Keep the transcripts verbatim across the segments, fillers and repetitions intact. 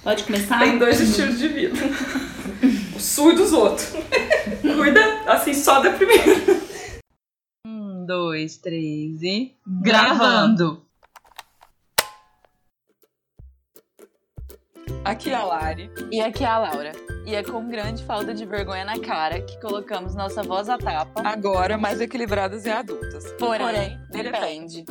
Pode começar? Tem dois estilos de vida. O sul e dos outros. Cuida, assim, só da primeira. Um, dois, três e... Gravando! Aqui é a Lari. E aqui é a Laura. E é com grande falta de vergonha na cara que colocamos nossa voz à tapa. Agora mais equilibradas e adultas. Porém, Porém depende.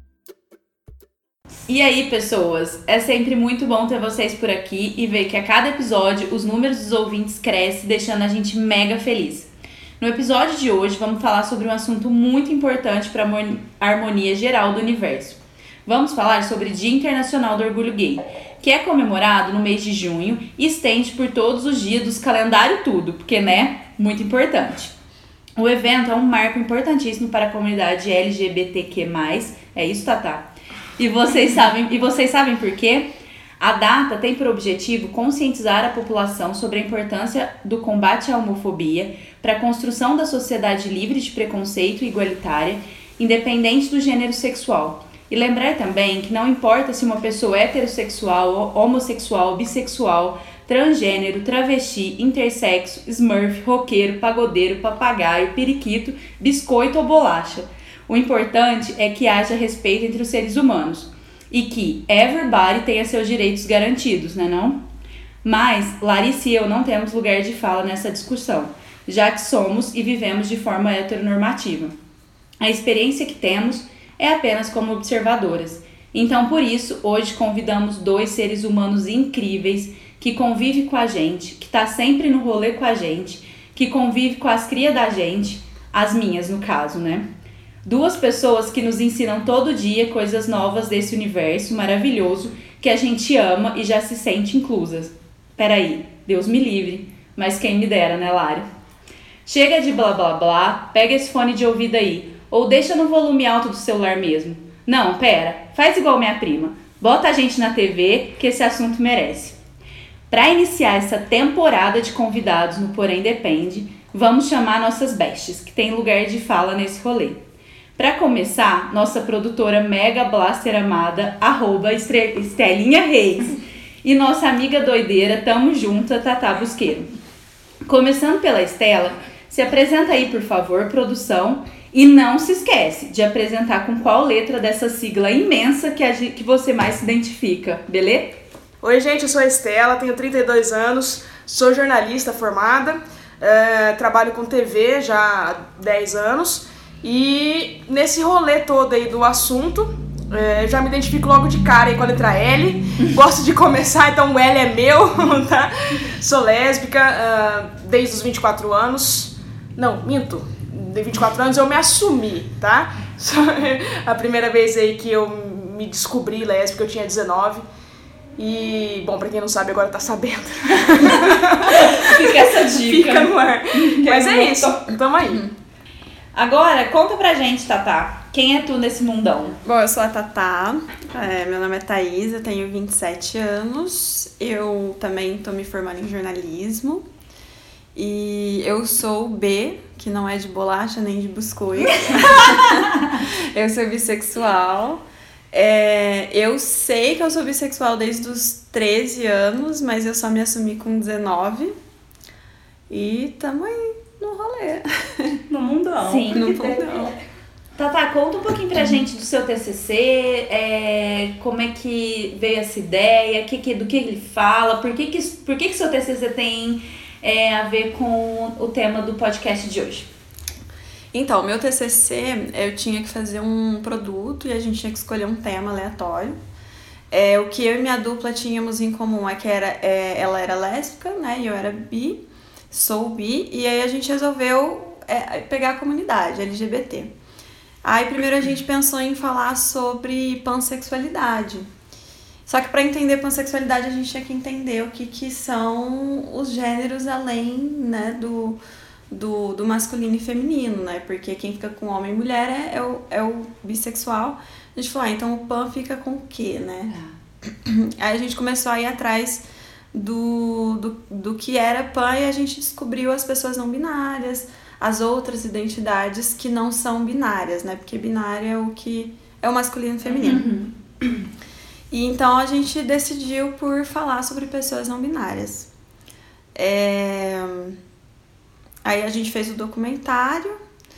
E aí, pessoas? É sempre muito bom ter vocês por aqui e ver que a cada episódio os números dos ouvintes crescem, deixando a gente mega feliz. No episódio de hoje vamos falar sobre um assunto muito importante para a harmonia geral do universo. Vamos falar sobre o Dia Internacional do Orgulho Gay, que é comemorado no mês de junho e estende por todos os dias dos calendários tudo, porque, né, muito importante. O evento é um marco importantíssimo para a comunidade L G B T Q mais, é isso, Tatá? E vocês sabem, e vocês sabem por quê? A data tem por objetivo conscientizar a população sobre a importância do combate à homofobia para a construção da sociedade livre de preconceito e igualitária, independente do gênero sexual. E lembrar também que não importa se uma pessoa é heterossexual, homossexual, bissexual, transgênero, travesti, intersexo, smurf, roqueiro, pagodeiro, papagaio, periquito, biscoito ou bolacha. O importante é que haja respeito entre os seres humanos e que everybody tenha seus direitos garantidos, né não? Mas Larissa e eu não temos lugar de fala nessa discussão, já que somos e vivemos de forma heteronormativa. A experiência que temos é apenas como observadoras. Então, por isso, hoje convidamos dois seres humanos incríveis que convivem com a gente, que tá sempre no rolê com a gente, que convive com as crias da gente, as minhas no caso, né? Duas pessoas que nos ensinam todo dia coisas novas desse universo maravilhoso que a gente ama e já se sente inclusas. Peraí, Deus me livre, mas quem me dera, né, Lari? Chega de blá blá blá, pega esse fone de ouvido aí, ou deixa no volume alto do celular mesmo. Não, pera, faz igual minha prima. Bota a gente na T V, que esse assunto merece. Para iniciar essa temporada de convidados no Porém Depende, vamos chamar nossas besties, que tem lugar de fala nesse rolê. Para começar, nossa produtora mega blaster amada, arroba Estelinha Reis. E nossa amiga doideira, tamo junto, Tatá Busqueiro. Começando pela Estela, se apresenta aí, por favor, produção. E não se esquece de apresentar com qual letra dessa sigla imensa que, a, que você mais se identifica, beleza? Oi, gente, eu sou a Estela, tenho trinta e dois anos, sou jornalista formada, é, trabalho com T V já há dez anos. E nesse rolê todo aí do assunto, é, já me identifico logo de cara aí com a letra L. Gosto de começar, então o L é meu, tá? Sou lésbica uh, desde os vinte e quatro anos. Não, minto. De vinte e quatro anos eu me assumi, tá? A primeira vez aí que eu me descobri lésbica eu tinha dezenove. E, bom, pra quem não sabe, agora tá sabendo. Fica essa dica. Fica no ar. Mas é isso, tamo aí. Agora, conta pra gente, Tatá, quem é tu nesse mundão? Bom, eu sou a Tatá, é, meu nome é Thaís, eu tenho vinte e sete anos, eu também tô me formando em jornalismo e eu sou B, que não é de bolacha nem de biscoito. Eu sou bissexual. É, eu sei que eu sou bissexual desde os treze anos, mas eu só me assumi com dezenove e tamo aí no rolê. No mundão. Sim, no mundão. Tatá, conta um pouquinho pra gente do seu T C C, é, como é que veio essa ideia, que, que, do que ele fala, por que que, por que que seu T C C tem é, a ver com o tema do podcast de hoje? Então, meu T C C, eu tinha que fazer um produto e a gente tinha que escolher um tema aleatório. É, o que eu e minha dupla tínhamos em comum é que era, é, ela era lésbica, né, e eu era bi, sou bi, e aí a gente resolveu é, pegar a comunidade L G B T. Aí primeiro a gente pensou em falar sobre pansexualidade. Só que para entender pansexualidade a gente tinha que entender o que, que são os gêneros além, né, do, do, do masculino e feminino, né? Porque quem fica com homem e mulher é, é, o, é o bissexual. A gente falou, ah, então o pan fica com o quê, né? Aí a gente começou a ir atrás do, do, do que era pan e a gente descobriu as pessoas não binárias, as outras identidades que não são binárias, né? Porque binária é o que é o masculino e feminino. Uhum. E então a gente decidiu por falar sobre pessoas não binárias. É... Aí a gente fez o documentário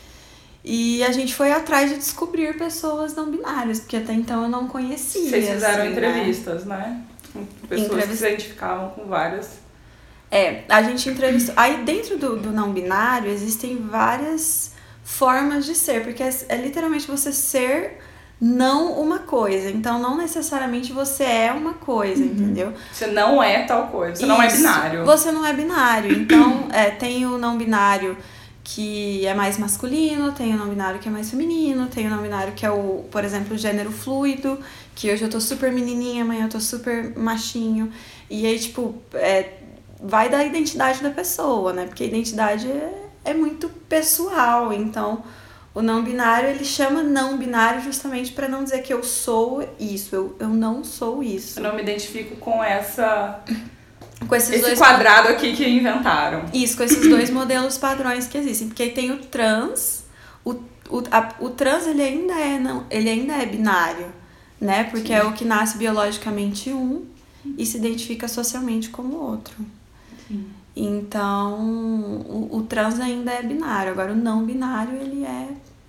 e a gente foi atrás de descobrir pessoas não binárias, porque até então eu não conhecia. Vocês fizeram assim, entrevistas, né? né? Com pessoas Entrevist... que se identificavam com várias. É, a gente entrevistou. Aí dentro do, do não binário existem várias formas de ser, porque é, é literalmente você ser não uma coisa. Então não necessariamente você é uma coisa, uhum. entendeu? Você não é tal coisa, você Isso, não é binário. Você não é binário. Então é, tem o não binário que é mais masculino, tem o não binário que é mais feminino, tem o não binário que é o, por exemplo, o gênero fluido, que hoje eu tô super menininha, amanhã eu tô super machinho. E aí, tipo, é, vai da identidade da pessoa, né? Porque a identidade é, é muito pessoal. Então, o não binário, ele chama não binário justamente para não dizer que eu sou isso, eu, eu não sou isso. Eu não me identifico com essa... Com esses Esse dois quadrado aqui que inventaram. Isso, com esses dois modelos padrões que existem. Porque aí tem o trans, o, o, a, o trans ele ainda, é, não, ele ainda é binário, né? Porque Sim. é o que nasce biologicamente um e se identifica socialmente como outro. Sim. Então, o, o trans ainda é binário. Agora, o não binário, ele é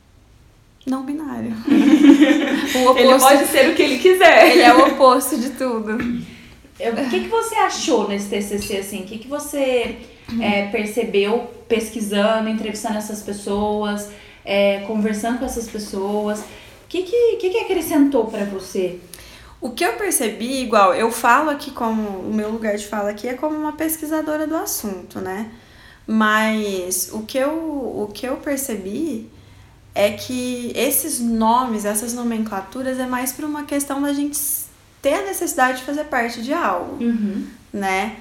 não binário. O oposto, ele pode ser o que ele quiser. Ele é o oposto de tudo. O que, que você achou nesse T C C, assim? O que, que você é, percebeu pesquisando, entrevistando essas pessoas, é, conversando com essas pessoas? O que, que, que, que acrescentou pra você? O que eu percebi, igual, eu falo aqui como, o meu lugar de fala aqui é como uma pesquisadora do assunto, né? Mas o que eu, o que eu percebi é que esses nomes, essas nomenclaturas é mais por uma questão da gente ter a necessidade de fazer parte de algo, uhum. né?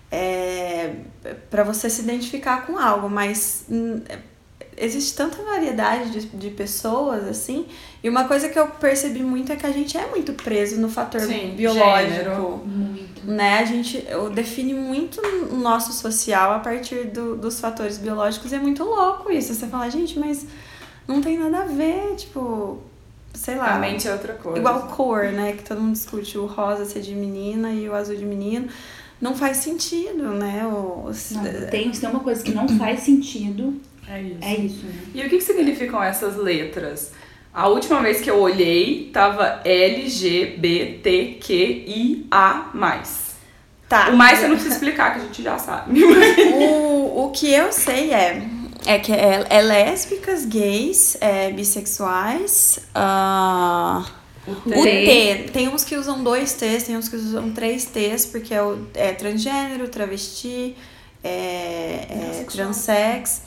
É, para você se identificar com algo, mas hum, existe tanta variedade de, de pessoas, assim, e uma coisa que eu percebi muito é que a gente é muito preso no fator Sim, biológico, gênero. Muito. Né? A gente eu define muito o nosso social a partir do, dos fatores biológicos, e é muito louco isso, você fala, gente, mas não tem nada a ver, tipo... sei lá. A mente é outra coisa. Igual cor, né? Que todo mundo discute o rosa ser de menina e o azul de menino. Não faz sentido, né? O... Não, tem, tem uma coisa que não faz sentido. É isso. É isso, né? E o que, que significam essas letras? A última vez que eu olhei, tava L G B T Q I A mais. Tá. O mais você não precisa explicar, que a gente já sabe. o, o que eu sei é... É que é, é lésbicas, gays, é, bissexuais, uh, o, T. o T. Tem uns que usam dois T's, tem uns que usam três T's, porque é, o, é transgênero, travesti, é, é transex,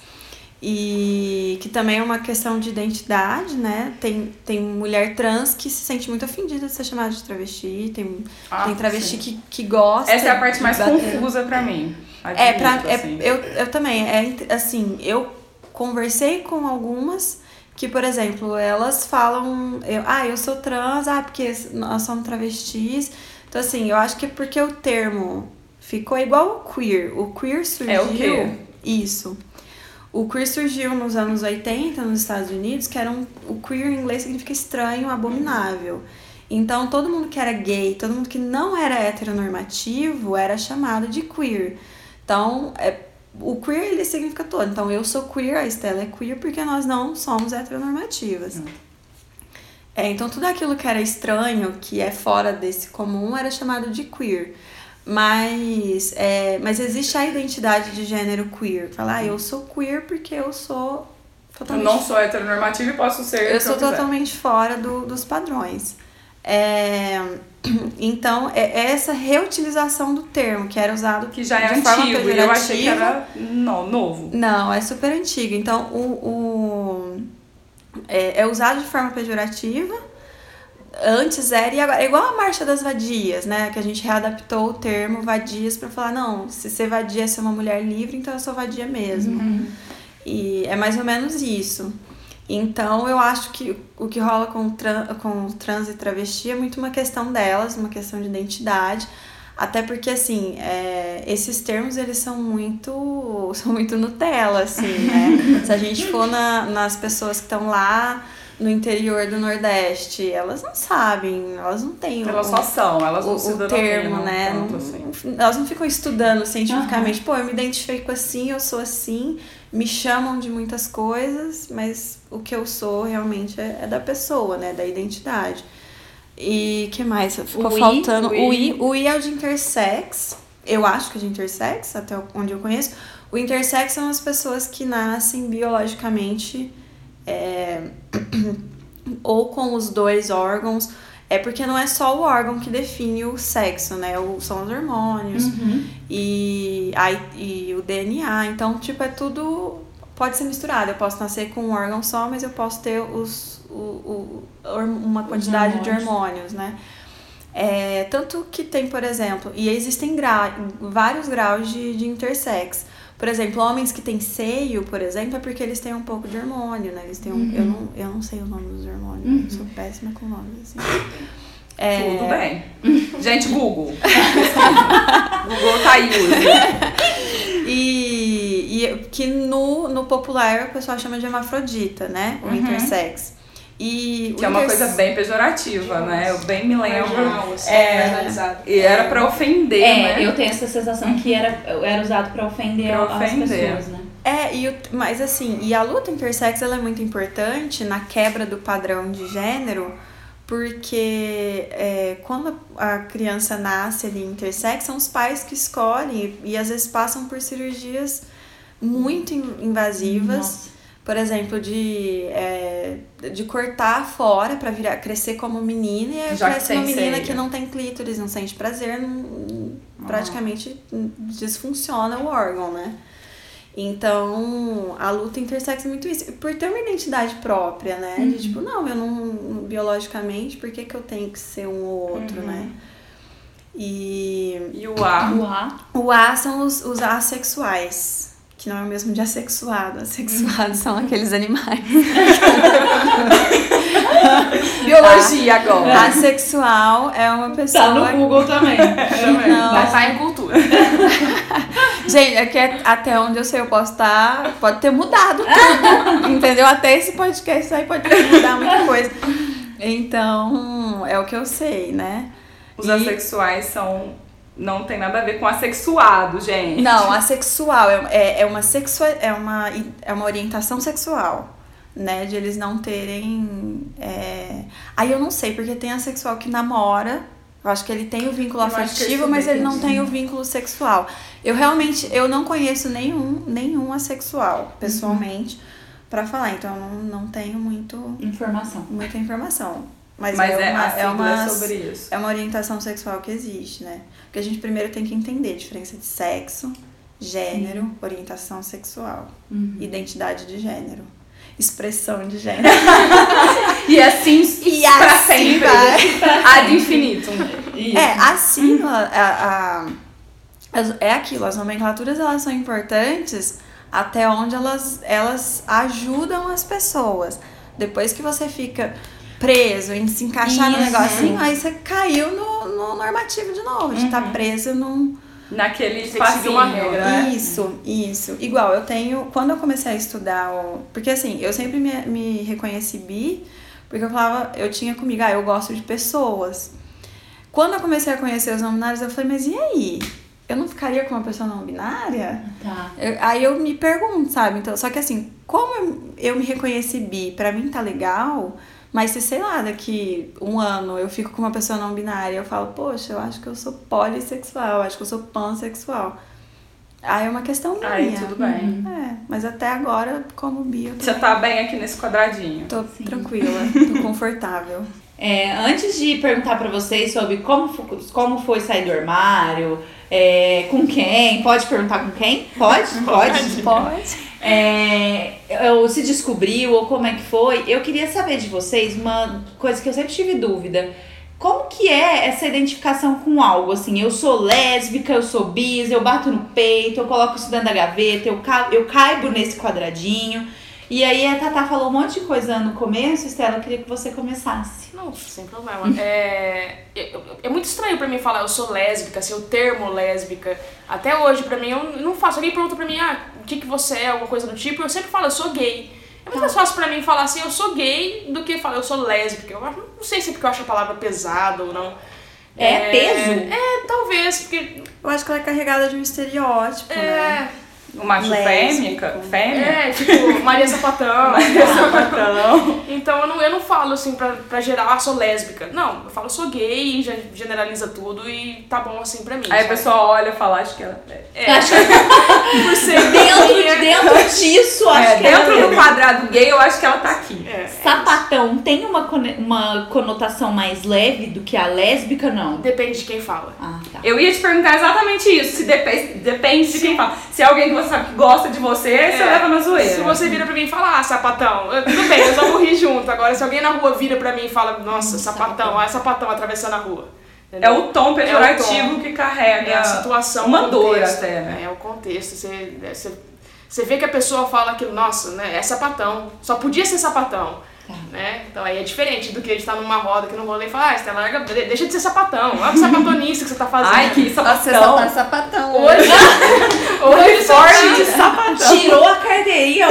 e que também é uma questão de identidade, né? Tem, tem mulher trans que se sente muito ofendida de ser chamada de travesti, tem, ah, tem travesti que, que gosta. Essa é a parte mais confusa pra mim. Admito, é, pra, assim. é, eu, eu também, é assim, eu conversei com algumas que, por exemplo, elas falam, eu, ah, eu sou trans, ah, porque nós somos travestis. Então, assim, eu acho que é porque o termo ficou igual ao queer. O queer surgiu... É o quê? Isso. O queer surgiu nos anos oitenta nos Estados Unidos, que era um... O queer em inglês significa estranho, abominável. Então, todo mundo que era gay, todo mundo que não era heteronormativo era chamado de queer. Então, é, o queer, ele significa todo. Então, eu sou queer, a Estela é queer, porque nós não somos heteronormativas. Hum. É, então, tudo aquilo que era estranho, que é fora desse comum, era chamado de queer. Mas, é, mas existe a identidade de gênero queer. Falar, ah, eu sou queer porque eu sou... Totalmente... Eu não sou heteronormativa e posso ser... Eu sou totalmente fora do, dos padrões. É, então, é essa reutilização do termo, que era usado que já é de forma antigo, pejorativa. Eu achei que era no, novo. Não, é super antigo. Então, o, o, é, é usado de forma pejorativa. Antes era, e agora, é igual a Marcha das Vadias, né? Que a gente readaptou o termo vadias pra falar, não, se ser vadia é ser uma mulher livre, então eu sou vadia mesmo. Uhum. E é mais ou menos isso. Então, eu acho que o que rola com, tran, com trans e travesti é muito uma questão delas, uma questão de identidade. Até porque, assim, é, esses termos, eles são muito, são muito Nutella, assim, né? Se a gente for na, nas pessoas que estão lá no interior do Nordeste, elas não sabem, elas não têm Elas o, só são, elas não o, se o termo, denominam né? tanto Não- assim. Elas não ficam estudando cientificamente. Pô, eu me identifico assim, eu sou assim, me chamam de muitas coisas, mas o que eu sou realmente é, é da pessoa, né? Da identidade. E que mais? Ficou O I, faltando. o O I. I, o I é o de intersex. Eu acho que é de intersex, até onde eu conheço. O intersex são as pessoas que nascem biologicamente é, ou com os dois órgãos. É porque não é só o órgão que define o sexo, né? O- São os hormônios e, a, e o D N A. Então, tipo, é tudo... Pode ser misturado. Eu posso nascer com um órgão só, mas eu posso ter os, o, o, hor- uma quantidade de hormônios. hormônios, né? É, tanto que tem, por exemplo... E existem gra, vários graus de, de intersex. Por exemplo, homens que têm seio, por exemplo, é porque eles têm um pouco de hormônio, né? Eles têm um, eu, não, eu não sei o nome dos hormônios, eu sou péssima com nomes, assim. É, Tudo bem. Gente, Google. Google tá aí hoje. E, e que no, no popular o pessoal chama de hermafrodita, né? O intersex. E Que o é uma interse- coisa bem pejorativa, né? Eu bem me lembro. Marginal, assim, É, marginalizado. e era pra ofender, É, né? eu tenho essa sensação que era, era usado pra ofender, Pra ofender. as pessoas, né? É, e o, mas assim, e a luta intersex ela é muito importante na quebra do padrão de gênero, porque é, quando a criança nasce ali intersex, são os pais que escolhem e, e às vezes passam por cirurgias muito in- invasivas. Nossa. Por exemplo, de, é, de cortar fora pra virar, crescer como menina, e aí Já que cresce uma tem menina seio. que não tem clítoris, não sente prazer, não- praticamente desfunciona o órgão, né? Então, a luta intersex é muito isso. Por ter uma identidade própria, né? De tipo, não, eu não, biologicamente, por que que eu tenho que ser um ou outro, né? E E o A. O A. o A são os, os assexuais, que não é o mesmo de assexuado. Assexuados são aqueles animais. Biologia agora. Assexual é uma pessoa... Tá no Google também. que não... Mas tá em cultura. Gente, aqui é até onde eu sei, eu posso estar... Pode ter mudado tudo, entendeu? Até esse podcast aí pode mudar muita coisa. Então, é o que eu sei, né? Os E- assexuais são... Não tem nada a ver com assexuado, gente. Não, assexual é, é, é, uma sexua, é, uma, é uma orientação sexual, né? De eles não terem... É... Aí eu não sei, porque tem assexual que namora, eu acho que ele tem o vínculo Eu acho que eu afetivo, estudei mas ele não isso. tem o vínculo sexual. Eu realmente, eu não conheço nenhum, nenhum assexual, pessoalmente, pra falar, então eu não, não tenho muito, Informação. muita informação. Mas, Mas é, é, uma, a é, sigla uma, é sobre isso. é uma orientação sexual que existe, né? Porque a gente primeiro tem que entender a diferença de sexo, gênero, orientação sexual, identidade de gênero, expressão de gênero. E assim, E pra assim sempre. vai. Ad infinitum. É, a sigla, a, a- as- é aquilo, as nomenclaturas elas são importantes até onde elas, elas ajudam as pessoas. Depois que você fica preso em se encaixar no Isso. negocinho, aí você caiu no, no normativo de novo, de estar preso num... Naquele Tem que seguir espacinho, uma regra, né? Isso, isso. Igual, eu tenho... Quando eu comecei a estudar... O, porque assim, eu sempre me, me reconheci bi, porque eu falava... Eu tinha comigo, ah, eu gosto de pessoas. Quando eu comecei a conhecer os não binários, eu falei, mas e aí? Eu não ficaria com uma pessoa não binária? Tá. Eu- aí eu me pergunto, sabe? Então, só que assim, como eu, eu me reconheci bi, pra mim tá legal... Mas se, sei lá, daqui um ano eu fico com uma pessoa não binária e eu falo, poxa, eu acho que eu sou polissexual, eu acho que eu sou pansexual. Aí é uma questão minha. Aí tudo bem. É, mas até agora, como bi, eu tô, Você tá bem aqui nesse quadradinho. tô Sim. tranquila, tô confortável. É, antes de perguntar pra vocês sobre como, fo- como foi sair do armário, é, com quem, pode perguntar com quem? Pode? Pode? Pode. É, ou se descobriu, ou como é que foi. Eu queria saber de vocês uma coisa que eu sempre tive dúvida. Como que é essa identificação com algo? Assim, eu sou lésbica, eu sou bis, eu bato no peito, eu coloco isso dentro da gaveta, eu, ca- eu caibo nesse quadradinho. E aí a Tatá falou um monte de coisa no começo, Estela, eu queria que você começasse. Não, sem problema. É, é, é muito estranho pra mim falar eu sou lésbica, assim, o termo lésbica. Até hoje, pra mim, eu não faço. Alguém pergunta pra mim, ah, o que, que você é, alguma coisa do tipo, eu sempre falo, eu sou gay. muito mais fácil pra mim falar assim, eu sou gay, do que falar eu sou lésbica. Eu acho, não sei se é porque eu acho a palavra pesada ou não. É, é peso? É, talvez, porque... Eu acho que ela é carregada de um estereótipo, é, né? O macho fêmica, fêmea. É, tipo, Maria Sapatão. Maria Sapatão. Então eu não, eu não falo assim pra, pra geral, ah, sou lésbica. Não, eu falo, sou gay, já generaliza tudo e tá bom assim pra mim. Aí a sabe? pessoa olha e fala, acho que ela é. É, Acho que por ser dentro, gay, é- dentro disso, acho É, que dentro ela do quadrado gay, eu acho que ela tá aqui. É, sapatão tem uma, cone- uma conotação mais leve do que a lésbica, não? depende de quem fala. Ah, tá. Eu ia te perguntar exatamente isso, se depende, depende de quem fala. Se é alguém que você sabe que gosta de você, você É, leva na zoeira. Se você vira pra mim e fala, ah, sapatão, eu- tudo bem, eu só vou rir junto. Agora, se alguém na rua vira pra mim e fala, nossa, sapatão, ah, sapatão atravessando a rua. É Entendeu? o tom pejorativo É o tom. que carrega É a situação, uma o dor contexto. até, né? É o contexto. Você, é, você, você vê que a pessoa fala aquilo, nossa, né, é sapatão. Só podia ser sapatão. Tá. Né? Então aí é diferente do que a gente tá numa roda que não vou ler e falar, ah, Estela, larga, deixa de ser sapatão. Olha que sapatonice que você tá fazendo. Ai, que Nossa, você só sapatão. tá sapatão. Hoje, hoje Forte de você sapatão. Tirou a carteirinha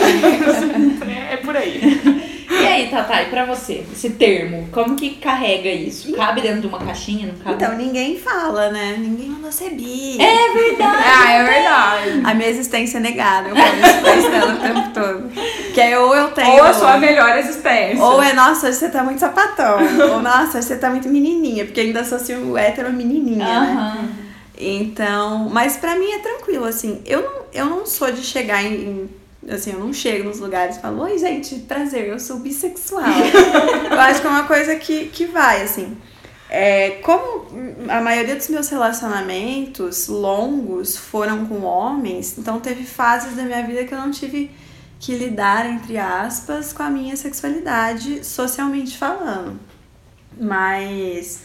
hoje. tá- é, é por aí. E aí, Tatá, e pra você, esse termo, como que carrega isso? Cabe dentro de uma caixinha, não cabe? Então, ninguém fala, né? Ninguém mandou ser bi. É verdade. Ah, é verdade. A minha existência é negada. Eu falo isso pra Estela o tempo todo. Que é ou eu tenho... Ou a sua melhor existência. Ou é, nossa, hoje você tá muito sapatão. Ou, nossa, hoje você tá muito menininha. Porque ainda associo o hétero a menininha, né? Aham. Então... Mas pra mim é tranquilo, assim. Eu não, eu não sou de chegar em... em assim, eu não chego nos lugares e falo, oi, gente, prazer, eu sou bissexual. Eu acho que é uma coisa que, que vai, assim. É, como a maioria dos meus relacionamentos longos foram com homens, então teve fases da minha vida que eu não tive que lidar, entre aspas, com a minha sexualidade, socialmente falando. Mas,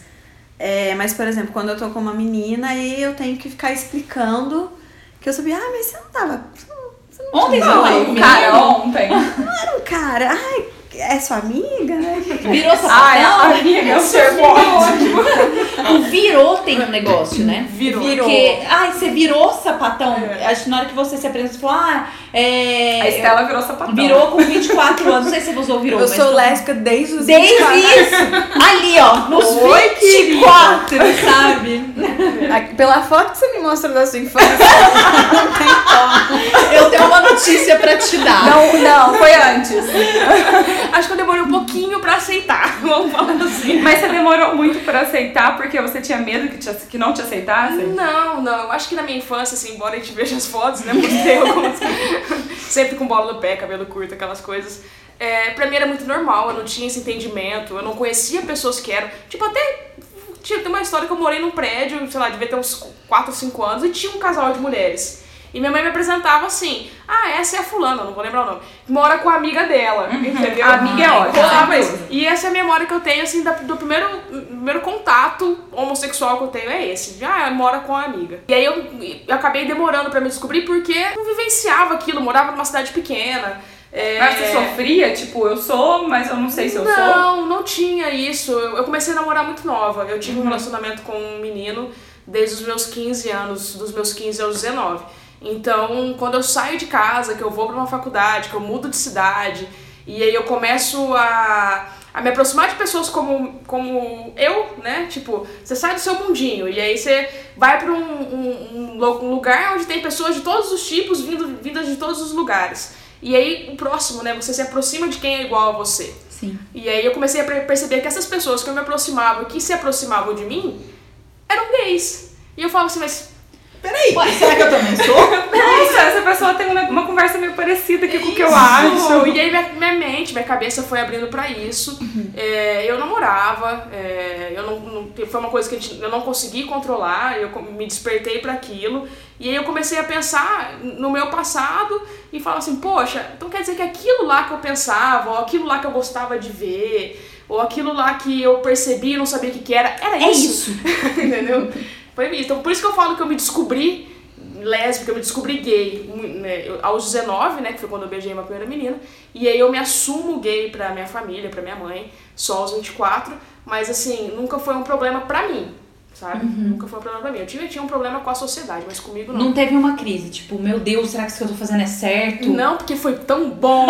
é, mas por exemplo, quando eu tô com uma menina, aí eu tenho que ficar explicando que eu sabia, ah, mas você não tava... Ontem você Não, falou o comigo? cara ontem. Era um cara, ai, é sua amiga, né? Virou Ai, sapatão? amiga, eu sou ótimo. O virou tem um negócio, né? Virou. Porque, ai, você virou sapatão. Acho que na hora que você se apresenta, você falou, ah, é... A Estela virou sapatão. Virou com vinte e quatro anos, não sei se você usou virou, Eu mas... sou lésbica desde os Desde vinte e quatro. isso! Ali, ó, nos Oi, vinte e quatro, sabe? Aqui, pela foto que você me mostrou da sua infância, não tem como. Eu tenho uma notícia pra te dar. Não, não, foi antes. Acho que eu demorei um pouquinho pra aceitar, vamos falar assim. Mas você demorou muito pra aceitar porque você tinha medo que, te, que não te aceitassem? Não, não, eu acho que na minha infância, assim, embora a gente veja as fotos, né, mostrei algumas, sempre com bola no pé, cabelo curto, aquelas coisas, é, pra mim era muito normal, eu não tinha esse entendimento, eu não conhecia pessoas que eram, tipo, até, tinha, tem uma história que eu morei num prédio, sei lá, devia ter uns quatro, cinco anos, e tinha um casal de mulheres. E minha mãe me apresentava assim, ah, essa é a fulana, não vou lembrar o nome, mora com a amiga dela, entendeu? A amiga é ótima, Ah, sempre mas, usa. e essa é a memória que eu tenho, assim, da- do primeiro, primeiro contato homossexual que eu tenho, é esse. Ah, mora com a amiga. E aí eu, eu acabei demorando pra me descobrir porque eu não vivenciava aquilo, morava numa cidade pequena. É... Mas você sofria? Tipo, eu sou, mas eu não sei se eu sou. Não, não tinha isso. Eu eu comecei a namorar muito nova. Eu tive um relacionamento com um menino desde os meus quinze anos, dos meus quinze aos dezenove. Então, quando eu saio de casa, que eu vou pra uma faculdade, que eu mudo de cidade, e aí eu começo a, a me aproximar de pessoas como, como eu, né? Tipo, você sai do seu mundinho, e aí você vai pra um, um, um lu- um lugar onde tem pessoas de todos os tipos, vindo, vindas de todos os lugares. E aí, o próximo, né? Você se aproxima de quem é igual a você. Sim. E aí eu comecei a per- perceber que essas pessoas que eu me aproximava, que se aproximavam de mim, eram gays. E eu falo assim, mas... Peraí! Ué, será que eu também sou? Nossa, essa pessoa tem uma, uma conversa meio parecida aqui com o que eu Isso. acho. E aí minha, minha mente, minha cabeça foi abrindo pra isso. É, eu namorava, é, eu não, não- foi uma coisa que a gente- eu não consegui controlar, eu co- me despertei pra aquilo. E aí eu comecei a pensar no meu passado e falar assim, poxa, então quer dizer que aquilo lá que eu pensava, ou aquilo lá que eu gostava de ver, ou aquilo lá que eu percebi e não sabia o que que era, era É isso. isso. Entendeu? Foi isso. Então por isso que eu falo que eu me descobri lésbica, eu me descobri gay, né, eu- aos dezenove, né, que foi quando eu beijei uma primeira menina, e aí eu me assumo gay pra minha família, pra minha mãe, só aos vinte e quatro, mas assim, nunca foi um problema pra mim. sabe? Nunca foi um problema pra mim. Eu tinha, tinha um problema com a sociedade, mas comigo não. Não teve uma crise, tipo, meu Deus, será que isso que eu tô fazendo é certo? Não, porque foi tão bom.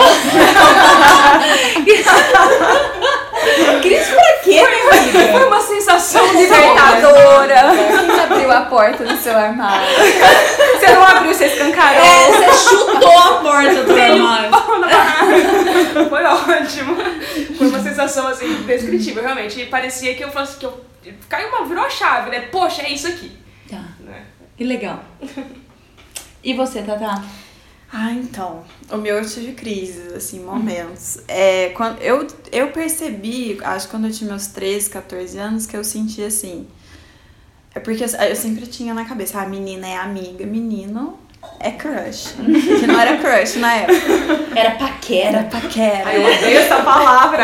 Crise pra quê, minha amiga? Foi uma sensação Libertadora. Quem abriu a porta do seu armário? Você não abriu, você escancarou. É, você chutou a porta do armário. Foi ótimo. Foi uma sensação, assim, indescritível, realmente. E parecia que eu fosse, que eu... Caiu uma, virou a chave, né? Poxa, é isso aqui. Tá, Né? que legal. E você, Tatá? Ah, então, o meu eu tive crises, assim, momentos. É, quando eu, eu percebi, acho que quando eu tinha meus treze, catorze anos, que eu senti assim. É porque eu, eu sempre tinha na cabeça, a menina é amiga, menino é crush. Que não era crush na época. Era paquera. Era paquera. Ai, eu odeio essa palavra.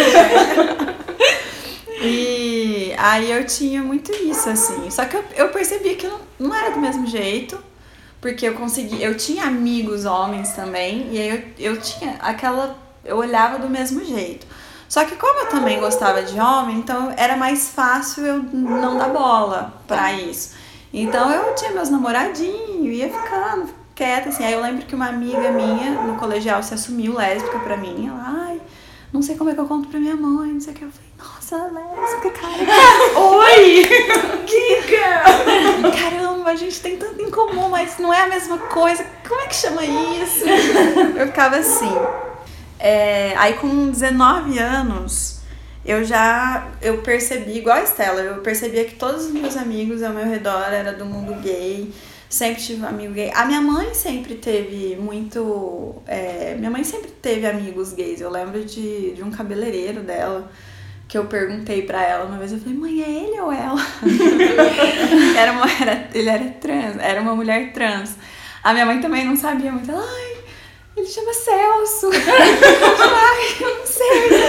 E aí eu tinha muito isso, assim. Só que eu, eu percebi que não, não era do mesmo jeito. Porque eu consegui, eu tinha amigos homens também, e aí eu, eu tinha aquela, eu olhava do mesmo jeito. Só que como eu também gostava de homem, então era mais fácil eu não dar bola pra isso. Então eu tinha meus namoradinhos, ia ficando quieta, assim. Aí eu lembro que uma amiga minha no colegial se assumiu lésbica pra mim, ela, ai, não sei como é que eu conto pra minha mãe, não sei o que. Eu falei, nossa, ela é lésbica, cara. Oi! Kika! Caramba, a gente tem tanto em comum, mas não é a mesma coisa. Como é que chama isso? Eu ficava assim. É, aí com dezenove anos, eu já eu percebi, igual a Estela, eu percebia que todos os meus amigos ao meu redor eram do mundo gay. Sempre tive um amigo gay. A minha mãe sempre teve muito... É, minha mãe sempre teve amigos gays. Eu lembro de, de um cabeleireiro dela, que eu perguntei pra ela uma vez, eu falei, mãe, é ele ou ela? era uma, era, ele era trans, era uma mulher trans. A minha mãe também não sabia muito. Ela, ai, ele chama Celso. Ai, eu não sei.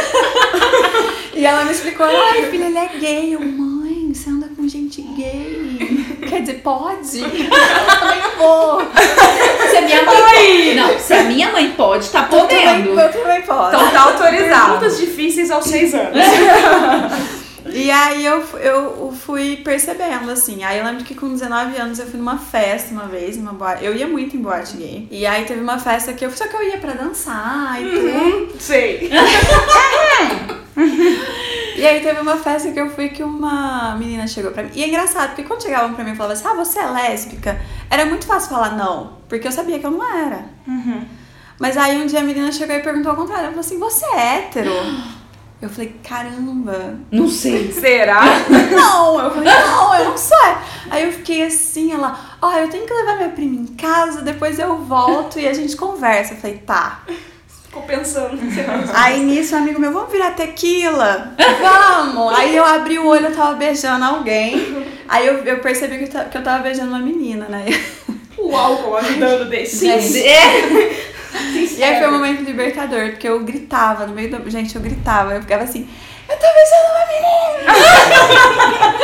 E ela me explicou, ai, filha, ele é gay. Eu, mãe, você anda com gente gay. Quer dizer, pode? Eu também vou. Se a minha mãe pode. Não, se a minha mãe pode, tá Eu também, podendo. eu também posso. Então tá autorizado. Perguntas difíceis aos seis anos. E aí eu, eu fui percebendo, assim. Aí eu lembro que com dezenove anos eu fui numa festa uma vez, numa boate. Eu ia muito em boate gay. E aí teve uma festa que eu... Só que eu ia pra dançar e tudo. Sei. E aí teve uma festa que eu fui que uma menina chegou pra mim. E é engraçado, porque quando chegavam pra mim e falavam assim, ah, você é lésbica? Era muito fácil falar não, porque eu sabia que eu não era. Uhum. Mas aí um dia a menina chegou e perguntou ao contrário. Ela falou assim, você é hétero? Eu falei, caramba. Não sei. Será? Não, eu falei, não, eu não sou. Aí eu fiquei assim, ela, ó, oh, eu tenho que levar minha prima em casa, depois eu volto e a gente conversa. Eu falei, tá. Ficou pensando. Aí nisso, um amigo meu, vamos virar tequila? Vamos! Aí eu abri o olho, eu tava beijando alguém. Aí eu, eu percebi que eu, tava, que eu tava beijando uma menina, né? O álcool ajudando desse. É. E aí foi um momento libertador, porque eu gritava no meio do... Gente, eu gritava, eu ficava assim, eu tô beijando uma menina!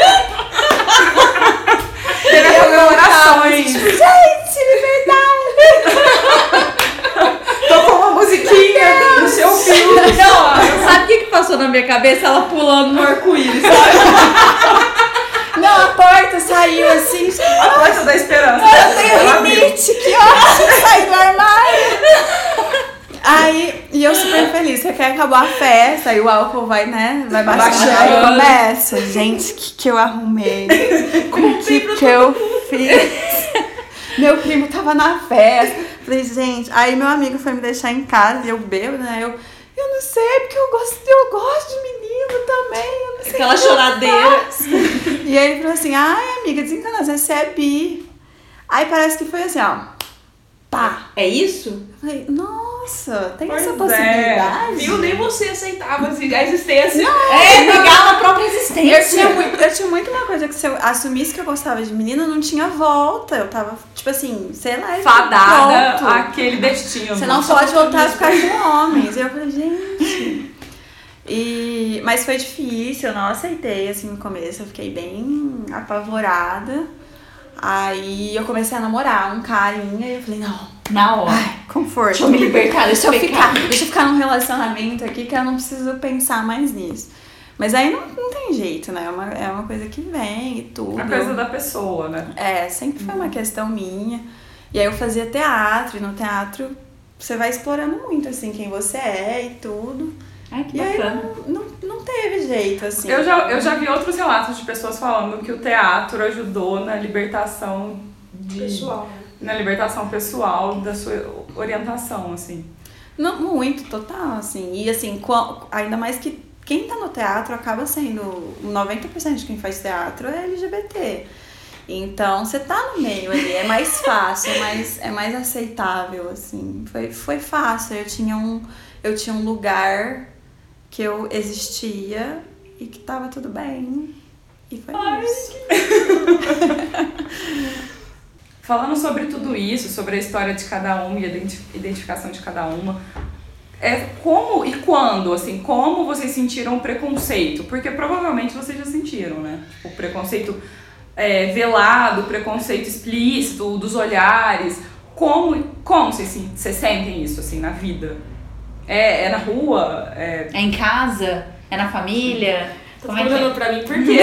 Teve comemorações. Tipo, gente, liberdade! Tocou uma musiquinha no seu filme. Não, sabe o que, que passou na minha cabeça? Ela pulando no arco-íris, sabe? Não, a porta saiu assim, A porta da esperança. eu tenho limite, que ótimo, sair do armário! Aí, e eu super feliz, você quer acabar a festa, aí o álcool vai, né, vai baixando, aí começa. Gente, o que que eu arrumei? O que que eu fiz? Meu primo tava na festa. Falei, gente, aí meu amigo foi me deixar em casa e eu bebo, né, eu... Eu não sei, porque eu gosto, eu gosto de menino também, eu não sei. Aquela o que eu choradeira. faço. E aí ele falou assim, ai amiga, desencana, você é bi. Aí parece que foi assim, ó, pá. É isso? Eu falei, nossa, tem Pois essa é. possibilidade? Viu? Nem você aceitava assim, a existência. É, negar a própria Eu existência. tinha, muito, eu tinha muito uma coisa que se eu assumisse que eu gostava de menina, não tinha volta. Eu tava, tipo assim, sei lá, Fadada pronto. àquele destino. Você não pode voltar a ficar com homens. E eu falei, gente... E... Mas foi difícil, eu não aceitei, assim, no começo. Eu fiquei bem apavorada. Aí eu comecei a namorar um carinha e eu falei, não... Na hora. Ai, conforto. Deixa eu me libertar desse Deixa eu pecado. ficar, deixa eu ficar num relacionamento aqui que eu não preciso pensar mais nisso. Mas aí não, não tem jeito, né? É uma, é uma coisa que vem e tudo. A coisa da pessoa, né? É, sempre foi uma questão minha. E aí eu fazia teatro, e no teatro você vai explorando muito, assim, quem você é e tudo. Ai, que E aí bacana. não, não, não teve jeito, assim. Eu já, eu já vi outros relatos de pessoas falando que o teatro ajudou na libertação de... Pessoal, né? Na libertação pessoal da sua orientação, assim. Não, muito, total, assim. E assim, qual- ainda mais que quem tá no teatro acaba sendo... noventa por cento de quem faz teatro é L G B T. Então, você tá no meio ali, é mais fácil, é mais, é mais aceitável, assim. Foi, foi fácil, eu tinha, um, eu tinha um lugar que eu existia e que tava tudo bem. E foi isso. Falando sobre tudo isso, sobre a história de cada uma e a identi- identificação de cada uma, é como e quando, assim, como vocês sentiram o preconceito? Porque provavelmente vocês já sentiram, né? Tipo, preconceito é, velado, preconceito explícito, dos olhares. Como, como vocês, se- vocês sentem isso, assim, na vida? É, é na rua? É... É em casa? É na família? Tá Como é que olhando é? pra mim por quê?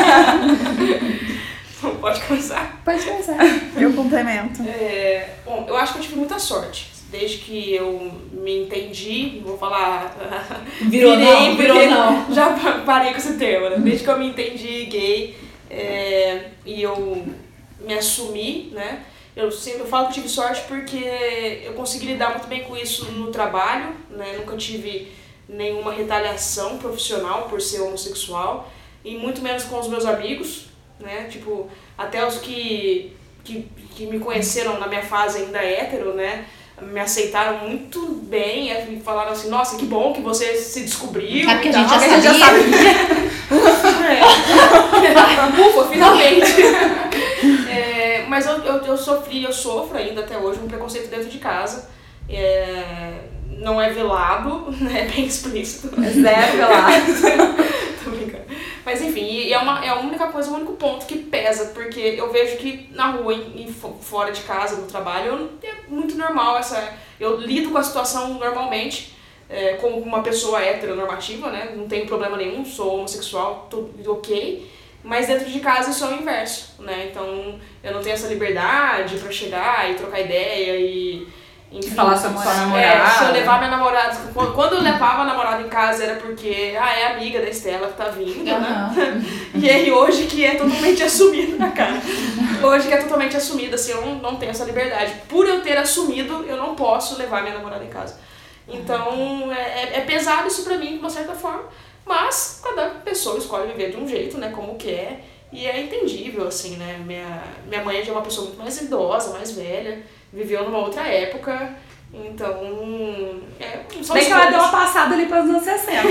Pode começar. Pode pensar. Eu complemento. É, bom, eu acho que eu tive muita sorte. Desde que eu me entendi, não vou falar. Virou não, virou porque não. Já pa- parei com esse termo, né? Desde que eu me entendi gay é, e eu me assumi, né? Eu, sempre, eu falo que eu tive sorte porque eu consegui lidar muito bem com isso no trabalho, né? Nunca tive nenhuma retaliação profissional por ser homossexual e muito menos com os meus amigos, né? Tipo, até os que, que, que me conheceram na minha fase ainda hétero, né? Me aceitaram muito bem e falaram assim, nossa, que bom que você se descobriu. É porque e a gente tal. já Porque a sabia. É. Ufa, finalmente. É, mas eu, eu, eu sofri, eu sofro ainda até hoje um preconceito dentro de casa. É, não é velado, né? É bem explícito. É zero velado. Tô brincando. Mas enfim, e é, uma, é a única coisa, o único ponto que pesa, porque eu vejo que na rua e fo- fora de casa, no trabalho, eu, é muito normal essa. Eu lido com a situação normalmente, é, como uma pessoa heteronormativa, né? Não tenho problema nenhum, sou homossexual, tudo ok. Mas dentro de casa eu sou o inverso, né? Então eu não tenho essa liberdade pra chegar e trocar ideia e. Enfim, Falar sobre sua é, namorada. se eu levar minha namorada. Quando eu levava a namorada em casa era porque, ah, é amiga da Estela que tá vindo, né? Aham. E aí hoje que é totalmente assumido na cara. Hoje que é totalmente assumido, assim, eu não, não tenho essa liberdade. Por eu ter assumido, eu não posso levar minha namorada em casa. Então é, é pesado isso pra mim, de uma certa forma. Mas cada pessoa escolhe viver de um jeito, né? Como quer. E é entendível, assim, né? Minha, minha mãe já é uma pessoa muito mais idosa, mais velha. Viveu numa outra época. Então, é, são Bem que ela escolhas. deu uma passada ali para os anos sessenta.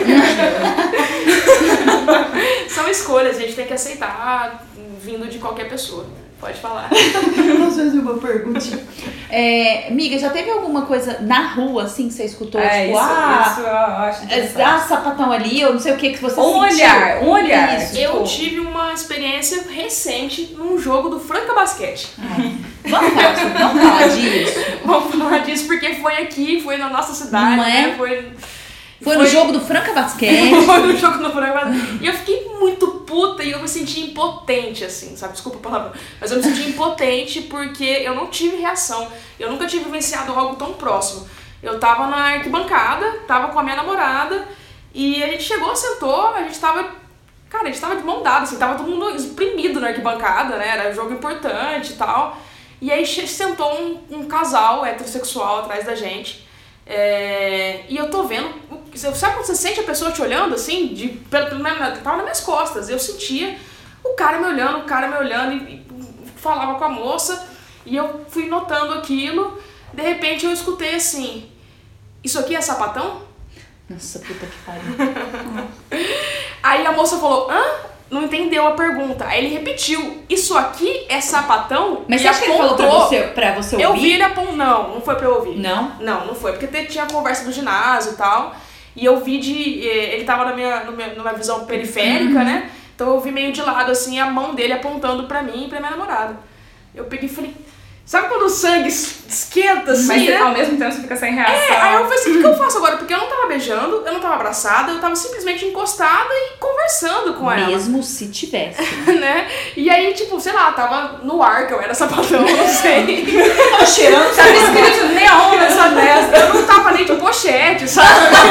São escolhas, a gente tem que aceitar vindo de qualquer pessoa. Pode falar. Posso fazer uma perguntinha? É, amiga, já teve alguma coisa na rua, assim, que você escutou? É, tipo, isso, ah, isso eu acho é, interessante. ah, sapatão ali, ou não sei o que que você Um sentiu. olhar, um olhar. Isso, Eu tipo, tive uma experiência recente num jogo do Franca Basquete. Vamos falar, sobre- vamos falar disso. Vamos falar disso porque foi aqui, foi na nossa cidade, Não é? né? Foi, Foi no jogo do Franca Basquete. foi no jogo do Franca Basquete. E eu fiquei muito puta e eu me senti impotente, assim, sabe? Desculpa a palavra. Mas eu me senti impotente porque eu não tive reação. Eu nunca tive vivenciado algo tão próximo. Eu tava na arquibancada, tava com a minha namorada e a gente chegou, sentou, a gente tava... Cara, a gente tava de mão dada, assim, tava todo mundo espremido na arquibancada, né? Era um jogo importante e tal. E aí che- sentou um, um casal heterossexual atrás da gente. É, e eu tô vendo, sabe quando você sente a pessoa te olhando assim, de, pelo, pelo, tava nas minhas costas, eu sentia o cara me olhando, o cara me olhando e, e falava com a moça e eu fui notando aquilo, de repente eu escutei assim, isso aqui é sapatão? Nossa, puta que pariu. Aí a moça falou, hã? Não entendeu a pergunta, aí ele repetiu, isso aqui é sapatão? Mas E você acha que ele falou pra apontou. você, pra você ouvir? Eu vi ele apontar, não, não foi pra eu ouvir. Não? Não, não foi, porque te- tinha conversa do ginásio e tal, e eu vi de, eh, ele tava na minha, no meu- numa visão periférica, Uhum. né, então eu vi meio de lado, assim, a mão dele apontando pra mim e pra minha namorada. Eu peguei e falei, Sabe quando o sangue es- esquenta assim, Mas né? ao mesmo tempo você fica sem reação. É, aí eu falei assim, o que que eu faço agora? Porque eu não tava beijando, eu não tava abraçada, eu tava simplesmente encostada e conversando com ela, Mesmo se tivesse. né? E aí, tipo, sei lá, tava no ar que eu era sapatão, não sei. Tava cheirando, Tava escrito neon nessa testa. Eu não tava nem de pochete, sabe?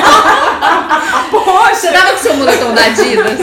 Poxa! Você tava com seu moletom da Adidas?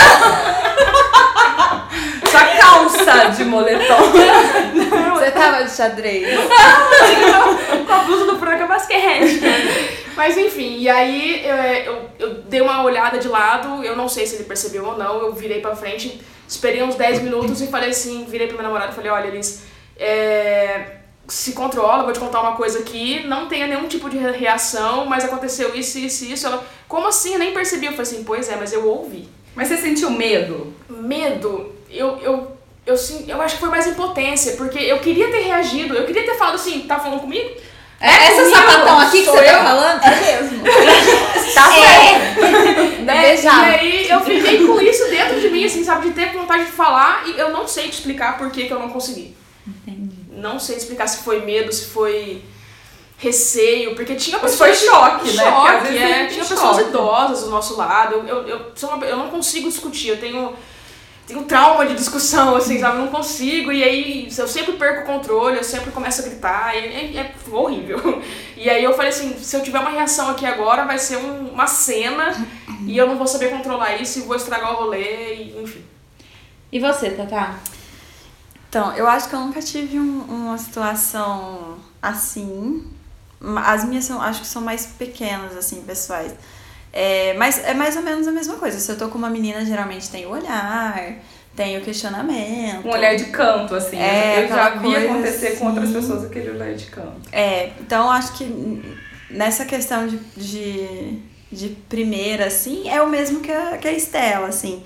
Só calça de moletom. Você tava de xadrez. Com a blusa do Franca Basquete. Mas enfim, e aí eu, eu, eu dei uma olhada de lado, eu não sei se ele percebeu ou não, eu virei pra frente, esperei uns dez minutos e falei assim, virei pro meu namorado e falei, olha, Elis, é, se controla, vou te contar uma coisa aqui, não tenha nenhum tipo de reação, mas aconteceu isso, isso e isso. Ela, como assim? Eu nem percebi. Eu falei assim, pois é, mas eu ouvi. Mas você sentiu medo? Medo, eu, eu, eu, sim, eu acho que foi mais impotência, porque eu queria ter reagido, eu queria ter falado assim, tá falando comigo? É, essa comigo? sapatão aqui que Sou você eu? tá falando? É mesmo. Tá Ainda É, beijava. e aí eu fiquei com isso dentro de mim, assim, sabe, de ter vontade de falar, e eu não sei te explicar por que que eu não consegui. Entendi. Não sei te explicar se foi medo, se foi receio, porque tinha Ou se pessoas... foi choque, né? Porque às Choque, vezes é. tem Tinha choque. pessoas idosas do nosso lado, eu, eu, eu, sou uma- eu não consigo discutir, eu tenho... Tenho trauma de discussão, assim, sabe? Eu não consigo, e aí eu sempre perco o controle, eu sempre começo a gritar, e é, é horrível. E aí eu falei assim, se eu tiver uma reação aqui agora, vai ser um- uma cena, e eu não vou saber controlar isso, e vou estragar o rolê, e, enfim. E você, Tatá? Então, eu acho que eu nunca tive um- uma situação assim. As minhas são, acho que são mais pequenas, assim, pessoais. É, mas é mais ou menos a mesma coisa. Se eu tô com uma menina, geralmente tem o olhar, tem o questionamento. Um olhar de canto, assim. É, eu já aquela vi coisa acontecer com outras assim. pessoas aquele olhar de canto. É, então eu acho que nessa questão de, de, de primeira, assim, é o mesmo que a, que a Estela, assim.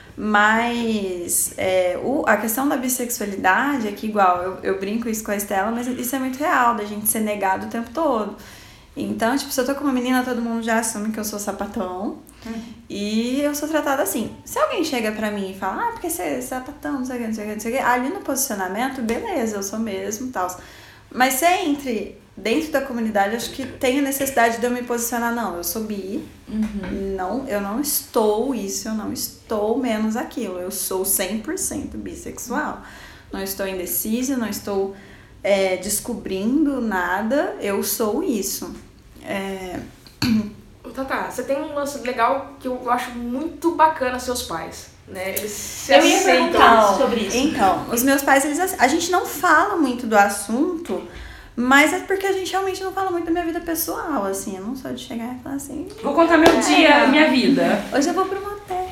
Mas é, o, a questão da bissexualidade é que, igual, eu, eu brinco isso com a Estela, mas isso é muito real, da gente ser negado o tempo todo. Então, tipo, se eu tô com uma menina, todo mundo já assume que eu sou sapatão. Uhum. E eu sou tratada assim. Se alguém chega pra mim e fala, ah, porque você é sapatão, não sei o que, não sei o que, não sei o que. Ali no posicionamento, beleza, eu sou mesmo e tal. Mas se é entre dentro da comunidade, acho que tem a necessidade de eu me posicionar. Não, eu sou bi, não, eu não estou isso, eu não estou menos aquilo. Eu sou cem por cento bissexual. Não estou indecisa, não estou é, descobrindo nada, eu sou isso. É... Tá, tá, você tem um lance legal que eu acho muito bacana, seus pais, né? Eles se Eu ia aceitam. perguntar sobre isso. Então, os meus pais, eles, a gente não fala muito do assunto, mas é porque a gente realmente não fala muito da minha vida pessoal, assim. Eu não sou de chegar e falar assim, Vou contar meu dia, minha vida. hoje eu vou pro motel.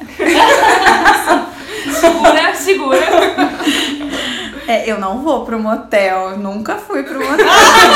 Segura, segura. É, eu não vou pro motel, eu nunca fui pro motel.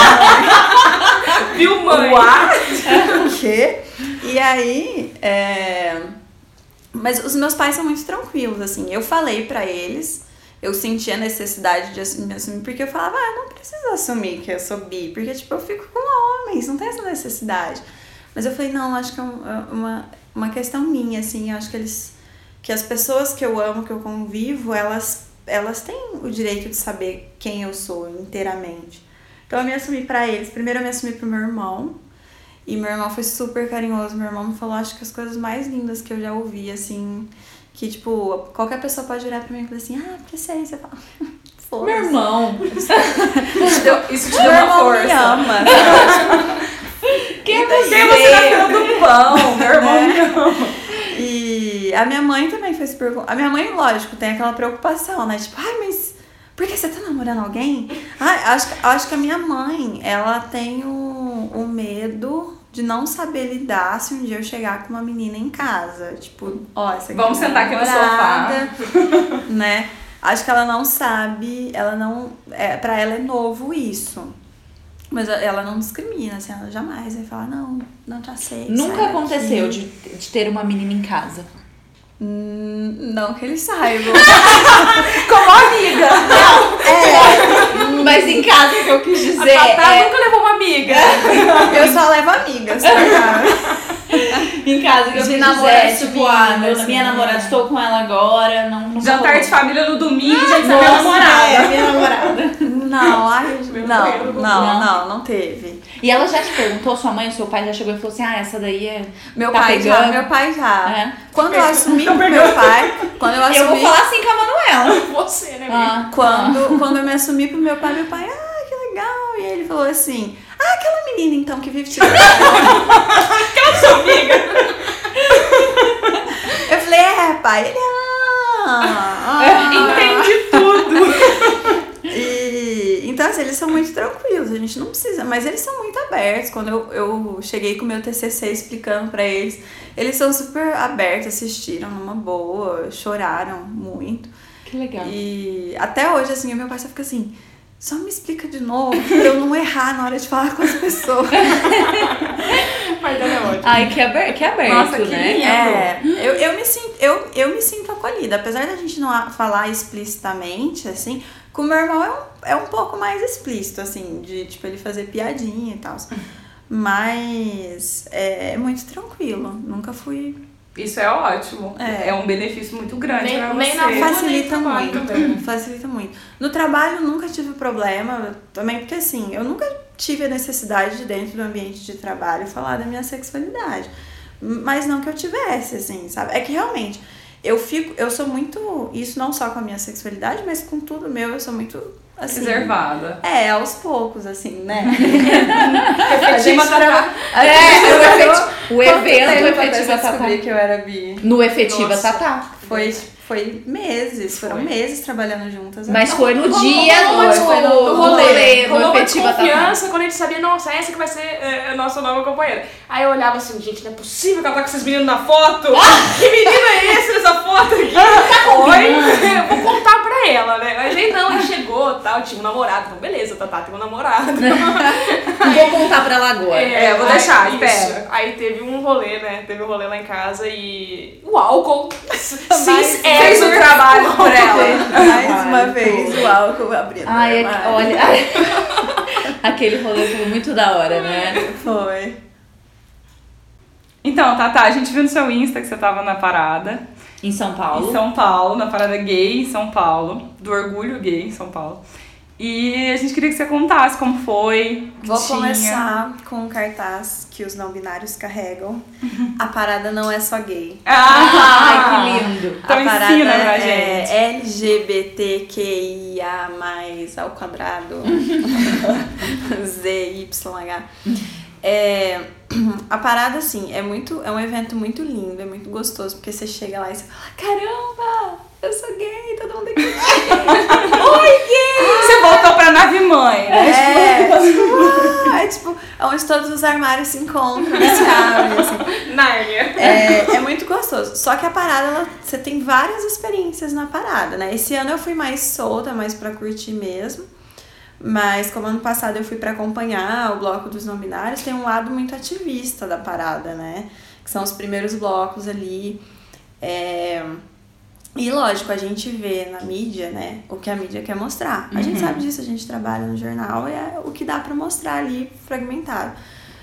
Viu, mãe? O quê? E aí, é... mas os meus pais são muito tranquilos, assim. Eu falei pra eles, eu senti a necessidade de assumir, assumir, porque eu falava, ah, eu não preciso assumir que eu sou bi, porque, tipo, eu fico com homens, não tem essa necessidade. Mas eu falei, não, acho que é um- é uma, uma questão minha, assim, eu acho que eles, que as pessoas que eu amo, que eu convivo, elas, elas têm o direito de saber quem eu sou inteiramente. Então eu me assumi pra eles, primeiro eu me assumi pro meu irmão, e meu irmão foi super carinhoso, meu irmão me falou, acho que as coisas mais lindas que eu já ouvi, assim, que, tipo, qualquer pessoa pode olhar pra mim e falar assim, ah, porque sei, você fala, foda-se. Meu irmão. Isso, deu, isso te Meu deu uma irmão força. me ama. Quem é você? Você tá falando do pão. Meu irmão me ama. E a minha mãe também foi super... A minha mãe, lógico, tem aquela preocupação, né? Tipo, ai, mas por que você tá namorando alguém? Ai, acho, que- acho que a minha mãe, ela tem o, o medo de não saber lidar se um dia eu chegar com uma menina em casa. Tipo, ó, essa aqui Vamos é minha sentar aqui no namorada, né? Acho que ela não sabe, ela não... É, pra ela é novo isso. Mas ela não discrimina, assim, ela jamais vai falar, não, não te aceito. Nunca sai aconteceu daqui. de, de ter uma menina em casa. Hum, não que eles saibam. Como amiga. Mas em casa que eu quis dizer A Tatá é, nunca levou uma amiga. Eu só levo amigas, tá, cara? em casa que eu De quis namorar dizer, tipo, ah, meu, subindo, minha assim, namorada, né? estou com ela agora, não, não Jantar rolou. de família no domingo, gente, Nossa, minha namorada. é, minha namorada. Não, ai, teve Não, banheiro do não, Gugu. não, não teve. E ela já te perguntou, sua mãe ou seu pai já chegou e falou assim, ah, essa daí é... Meu Tá pai já, pegando? meu pai já. É. Quando eu assumi pro meu pai, quando eu assumi... Eu vou falar assim com a Manuela. Você, né, amiga? Ah, Quando, quando eu me assumi pro meu pai, meu pai, ah, que legal. E ele falou assim, ah, aquela menina então que vive tirando. Aquela sua amiga. Eu falei, é, pai. Ele, ah, ah. Entendi tudo. E, então, assim, eles são muito tranquilos, a gente não precisa, mas eles são muito abertos. Quando eu, eu cheguei com o meu T C C explicando pra eles, eles são super abertos, assistiram numa boa, choraram muito. Que legal. E até hoje, assim, o meu pai só fica assim, só me explica de novo, pra eu não errar na hora de falar com as pessoas. Mas dela é ótimo. Ai, que aberto, que aberto, Nossa, que né? lindo. É, eu, eu, me sinto, eu, eu me sinto acolhida, apesar da gente não a- falar explicitamente, assim, com o meu irmão é um, é um pouco mais explícito, assim, de, tipo, ele fazer piadinha e tal. Mas é, é muito tranquilo, nunca fui... Isso é ótimo. É. É, um benefício muito grande Nem- pra nem você. na rua, Facilita nem no trabalho muito, também. facilita muito. No trabalho nunca tive problema, também porque assim, eu nunca tive a necessidade de dentro do ambiente de trabalho falar da minha sexualidade. Mas não que eu tivesse, assim, sabe? É que realmente, eu fico, eu sou muito, isso não só com a minha sexualidade, mas com tudo meu, eu sou muito, assim... Reservada. É, aos poucos, assim, né? Efetiva traba- Tatá. É, o, efeti- o Quanto evento tempo pra Efetiva eu descobri Tatá. que eu era bi? No Efetiva Nossa. Tatá. Foi, foi meses, foram Foi. meses trabalhando juntas. Mas foi no Rolou- dia rolou do, uma foi no- do do rolê, rolê, no rolou uma Efetiva Tatá. desconfiança quando a gente sabia, nossa, essa que vai ser é, a nossa nova companheira. Aí eu olhava assim, gente, não é possível que ela tá com esses meninos na foto. Que menino é esse nessa foto aqui? Oi? Eu vou contar pra ela, né? Mas aí não, aí chegou e tal, tinha um namorado. Então, beleza, Tatá tem um namorado. Vou contar pra ela agora. É, vou aí- deixar, isso. espera. Aí teve um rolê, né? Teve um rolê lá em casa e o álcool Mas cis Fez o hétero trabalho por ela. Mais uma vez o álcool abrindo. Ai, o é- armário. olha, aquele rolê foi muito da hora, né? Foi. Então, Tatá, a gente viu no seu Insta que você tava na parada Em São Paulo. em São Paulo, na parada gay em São Paulo, do orgulho gay em São Paulo. E a gente queria que você contasse como foi. que Vou tinha. começar com um cartaz que os não binários carregam. A parada não é só gay. Ah, Ai, que lindo. Então a parada ensina pra é gente. L G B T Q I A mais ao quadrado Z Y H. É, a parada, assim, é muito, é um evento muito lindo, é muito gostoso, porque você chega lá e você fala, caramba, eu sou gay, todo mundo aqui. Oi, gay! Você voltou pra nave mãe, né? É, tipo, ah, é tipo, onde todos os armários se encontram, né, se abrem, assim. Nárnia. É, é muito gostoso. Só que a parada, ela, você tem várias experiências na parada, né? Esse ano eu fui mais solta, mais pra curtir mesmo. Mas como ano passado eu fui pra acompanhar o bloco dos não binários, tem um lado muito ativista da parada, né? Que são os primeiros blocos ali. É... E lógico, a gente vê na mídia, né, o que a mídia quer mostrar. A gente sabe disso, a gente trabalha no jornal e é o que dá pra mostrar ali fragmentado.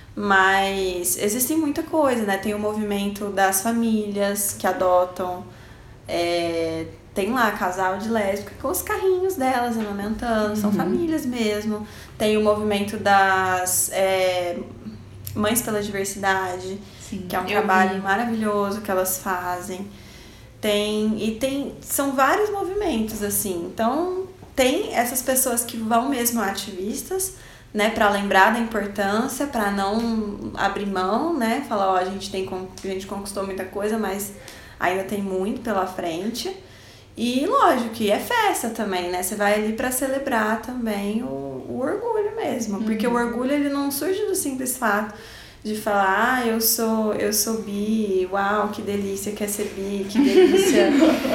Mas existem muita coisa, né? Tem o movimento das famílias que adotam, é, tem lá casal de lésbica com os carrinhos delas amamentando, são famílias mesmo. Tem o movimento das é, Mães pela Diversidade, Sim, que é um eu trabalho vi. maravilhoso que elas fazem. Tem, e tem, são vários movimentos, assim. Então, tem essas pessoas que vão mesmo ativistas, né, para lembrar da importância, para não abrir mão, né, falar, ó, a gente tem, a gente conquistou muita coisa, mas ainda tem muito pela frente. E lógico que é festa também, né? Você vai ali para celebrar também o, o orgulho mesmo, porque o orgulho ele não surge do simples fato de falar, ah, eu sou, eu sou bi, uau, que delícia que é ser bi, que delícia,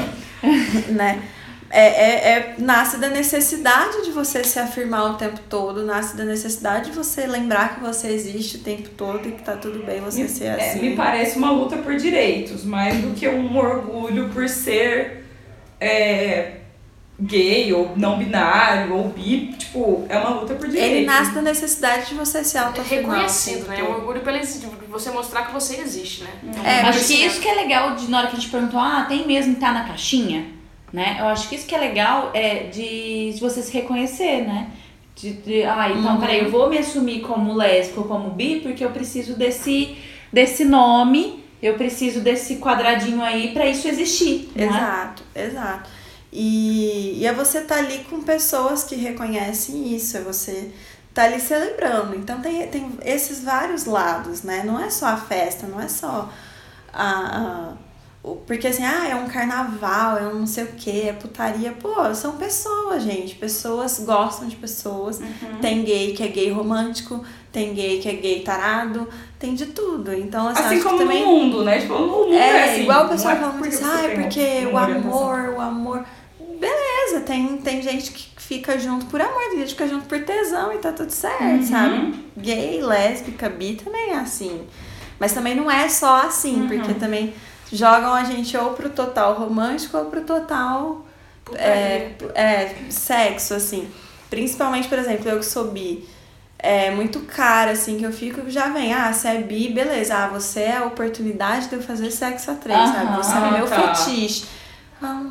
né? É, é, é, nasce da necessidade de você se afirmar o tempo todo, nasce da necessidade de você lembrar que você existe o tempo todo e que tá tudo bem você Me- ser é, assim. me parece uma luta por direitos, mais do que um orgulho por ser é, gay ou não binário ou bi. Tipo, é uma luta por direitos. Ele nasce da necessidade de você se autoafirmar. Reconhecido, o né? tempo É um todo. orgulho pela exi- de você mostrar que você existe, né? É, um Acho que crescimento. isso que é legal de na hora que a gente perguntou, ah, tem mesmo que tá na caixinha, né? Eu acho que isso que é legal é de, de você se reconhecer, né? De, de, ah, então Uhum. peraí, eu vou me assumir como lésbica ou como bi porque eu preciso desse, desse nome, eu preciso desse quadradinho aí pra isso existir, não é? Exato, exato. E, e é você tá ali com pessoas que reconhecem isso, é você tá ali celebrando. Então tem, tem esses vários lados, né? Não é só a festa, não é só a... a o- porque assim, ah, é um carnaval, é um não sei o que, é putaria. Pô, são pessoas, gente. Pessoas gostam de pessoas. Tem gay que é gay romântico, tem gay que é gay tarado, tem de tudo. Então, assim, Assim acho como que também... no mundo, né? Tipo, no mundo é, É, assim. igual o pessoal não é falando porque assim, você ah, é tem porque uma o orientação. amor, o amor. Beleza, tem, tem gente que fica junto por amor, tem gente que fica junto por tesão e tá tudo certo, sabe? Gay, lésbica, bi também é assim. Mas também não é só assim, porque também jogam a gente ou pro total romântico ou pro total é, é, sexo, assim. Principalmente, por exemplo, eu que sou bi. É muito cara, assim, que eu fico, já vem, ah, você é bi, beleza, ah, você é a oportunidade de eu fazer sexo a três, sabe? Aham, Você é meu tá. fetiche. Ah,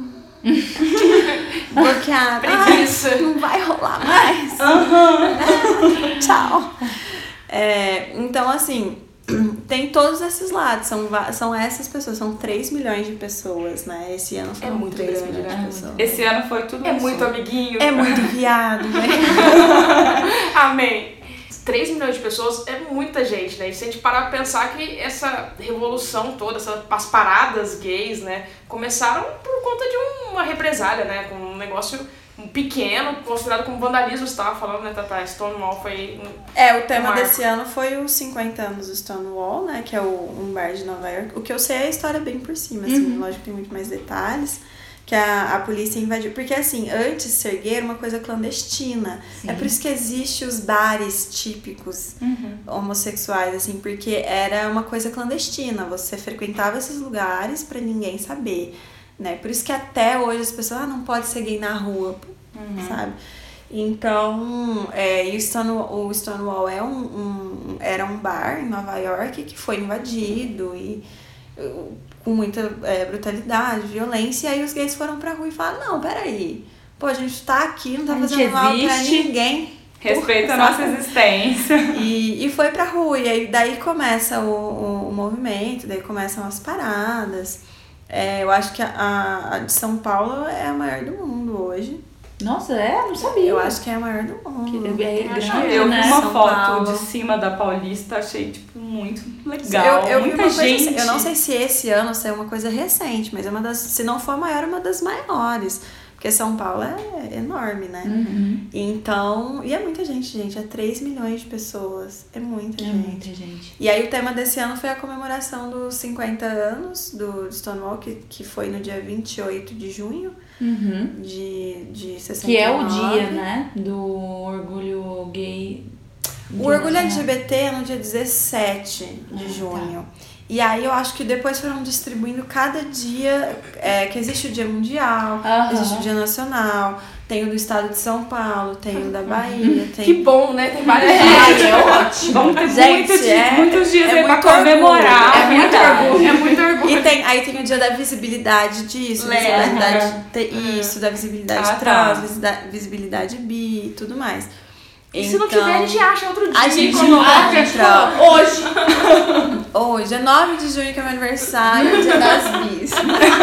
bloqueada. Preguiça. Ai, não vai rolar mais. Tchau. É, então, assim, tem todos esses lados, são, va- são essas pessoas, são três milhões de pessoas, né? Esse ano foram É muito três grande, milhões né? de pessoas. Esse ano foi tudo É isso. muito amiguinho. É muito viado, né? Amém. três milhões de pessoas é muita gente, né? E se a gente parar pra pensar que essa revolução toda, essa, as paradas gays, né, começaram por conta de uma represália, né? Com um negócio pequeno, considerado como vandalismo, você tava falando, né, Tata? Stonewall foi... um- É, o tema Um marco. desse ano foi os cinquenta anos do Stonewall, né? Que é o, um bar de Nova York. O que eu sei é a história bem por cima, assim. Lógico que tem muito mais detalhes. Que a, a polícia invadiu. Porque, assim, antes ser gay era uma coisa clandestina. Sim. É por isso que existe os bares típicos homossexuais, assim. Porque era uma coisa clandestina. Você frequentava esses lugares pra ninguém saber, né? Por isso que até hoje as pessoas, ah, não pode ser gay na rua, sabe? Então, é, e o Stonewall, o Stonewall é um, um- era um bar em Nova York que foi invadido e uh, com muita é, brutalidade, violência, e aí os gays foram pra rua e falaram, não, peraí, pô, a gente tá aqui, não tá A gente fazendo mal pra existe. ninguém. Respeita a Sabe? nossa existência. E, e foi pra rua, e aí daí começa o, o, o movimento, daí começam as paradas. É, eu acho que a, a de São Paulo é a maior do mundo hoje. Nossa, é? Não sabia. Eu acho que é a maior do mundo. Que é Acho grande, Eu vi né? uma São foto Paulo. de cima da Paulista, achei, tipo, muito legal. Eu, eu vi Muita uma coisa gente. assim, eu não sei se esse ano se é uma coisa recente, mas é uma das, se não for a maior, é uma das maiores. Porque São Paulo é enorme, né? Uhum. Então, e é muita gente, gente, é três milhões de pessoas, é muita É gente. muita gente. E aí o tema desse ano foi a comemoração dos cinquenta anos do Stonewall, que, que foi no dia vinte e oito de junho Uhum. de, de sessenta Que e é o nove. dia, né? Do orgulho gay. O orgulho L G B T é no dia dezessete de Ah, junho. E aí eu acho que depois foram distribuindo cada dia, é, que existe o dia mundial, Aham. existe o dia nacional, tem o do estado de São Paulo, tem o da Bahia, tem... Que bom, né? Tem várias Ai, é ótimo. Vamos ter Gente, muitos, é- muitos dias é aí pra muito orgulho, comemorar. é muito verdade. orgulho. É muito orgulho. E tem, aí tem o dia da visibilidade disso, Lésbica. visibilidade te- isso, da visibilidade Ah, tá. trans, visida- visibilidade bi e tudo mais. E se não tiver, a gente acha outro dia. A gente coloca. encontra. Hoje. Hoje é nove de junho que é meu aniversário, dia das bis.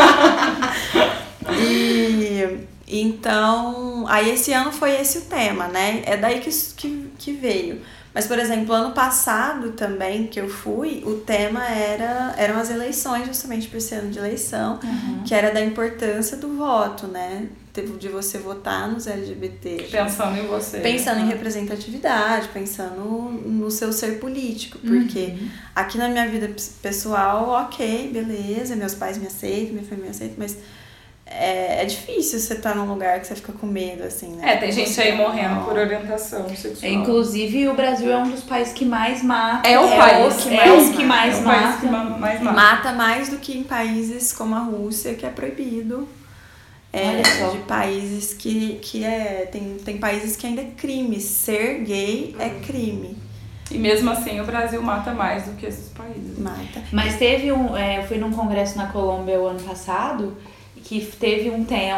E então, aí esse ano foi esse o tema, né? É daí que, que, que veio. Mas, por exemplo, ano passado também, que eu fui, o tema era, eram as eleições, justamente por ser ano de eleição, que era da importância do voto, né? De você votar nos L G B T. Pensando em você. Pensando em representatividade, pensando no seu ser político, porque aqui na minha vida pessoal, ok, beleza, meus pais me aceitam, minha família me aceita, mas é, é difícil você estar num lugar que você fica com medo, assim, né? É, tem gente aí morrendo por orientação sexual. Inclusive, o Brasil é um dos países que mais mata. É o É país. o que É mais o que mais É o país mata. que ma- mais mata. Mata mais do que em países como a Rússia, que é proibido. É, Olha só. de países que, que é. Tem, tem países que ainda é crime. Ser gay é crime. E mesmo assim, o Brasil mata mais do que esses países. Mata. Mas teve um. É, eu fui num congresso na Colômbia o ano passado que teve um tema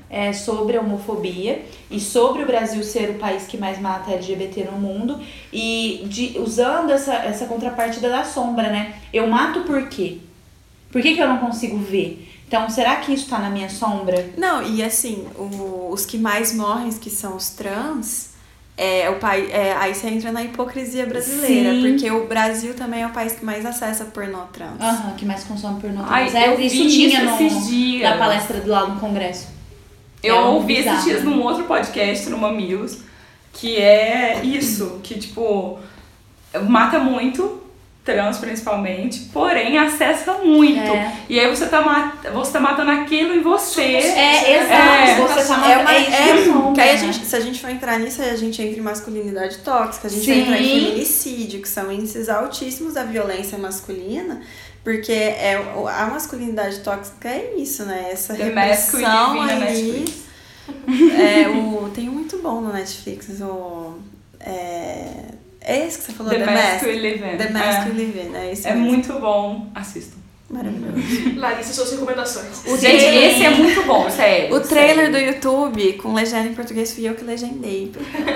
é, sobre a homofobia e sobre o Brasil ser o país que mais mata L G B T no mundo e de, usando essa, essa contrapartida da sombra, né? Eu mato por quê? Por que que eu não consigo ver? Então, será que isso tá na minha sombra? Não, e assim, o, os que mais morrem, que são os trans, é, o pai, é, aí você entra na hipocrisia brasileira, Sim. porque o Brasil também é o país que mais acessa pornô trans. Aham, que mais consome pornô Ai, trans. É, eu isso vi tinha isso no, esses dias. na palestra do lado no Congresso. Eu É um ouvi esses bizarro. dias num outro podcast, no Mamilos, que é isso, que tipo, mata muito, trans principalmente, porém acessa muito. É. E aí você tá, mat- você tá matando aquilo em você. É, exato. É. Você tá É matando. uma, É isso é, que é sombra, que aí a né? gente, se a gente for entrar nisso, aí a gente entra em masculinidade tóxica, a gente vai Sim. entrar em feminicídio, que são índices altíssimos da violência masculina, porque é, o- a masculinidade tóxica é isso, né? Essa The Mask We repressão Live in na aí. Netflix. É, o, tem um muito bom no Netflix, o... É, é esse que você falou, The, The, Mask Mask. We Live In. The Mask é. We Live In, é esse É mesmo. muito bom, assistam. Maravilhoso. Larissa, suas recomendações. O Gente, trailer- esse é muito bom, sério. O trailer sério. do YouTube com legenda em português fui eu que legendei.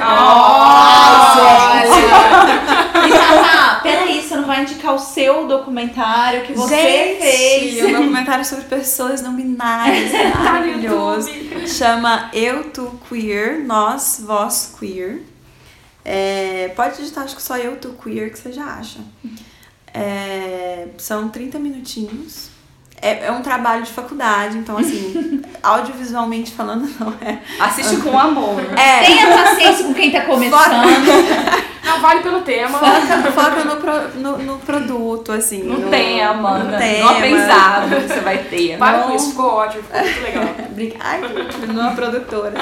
E Tata, peraí, você não vai indicar o seu documentário que você Gente, fez? um documentário sobre pessoas não binárias, maravilhoso. Chama Eu, Tu, Queer, Nós, Vós, Queer. É, pode digitar, acho que só Eu, Tu, Queer, que você já acha. É, são trinta minutinhos. É, é um trabalho de faculdade, então assim, audiovisualmente falando não é. Assiste com amor. É, Tenha paciência com quem tá começando. Não vale pelo tema. foca, foca no, pro- no, no produto, assim. Não no, tem, Amanda. No No tema. aprendizado que você vai ter. Para Não. com isso, ficou ótimo, ficou muito legal. Brinca- Ai, numa produtora.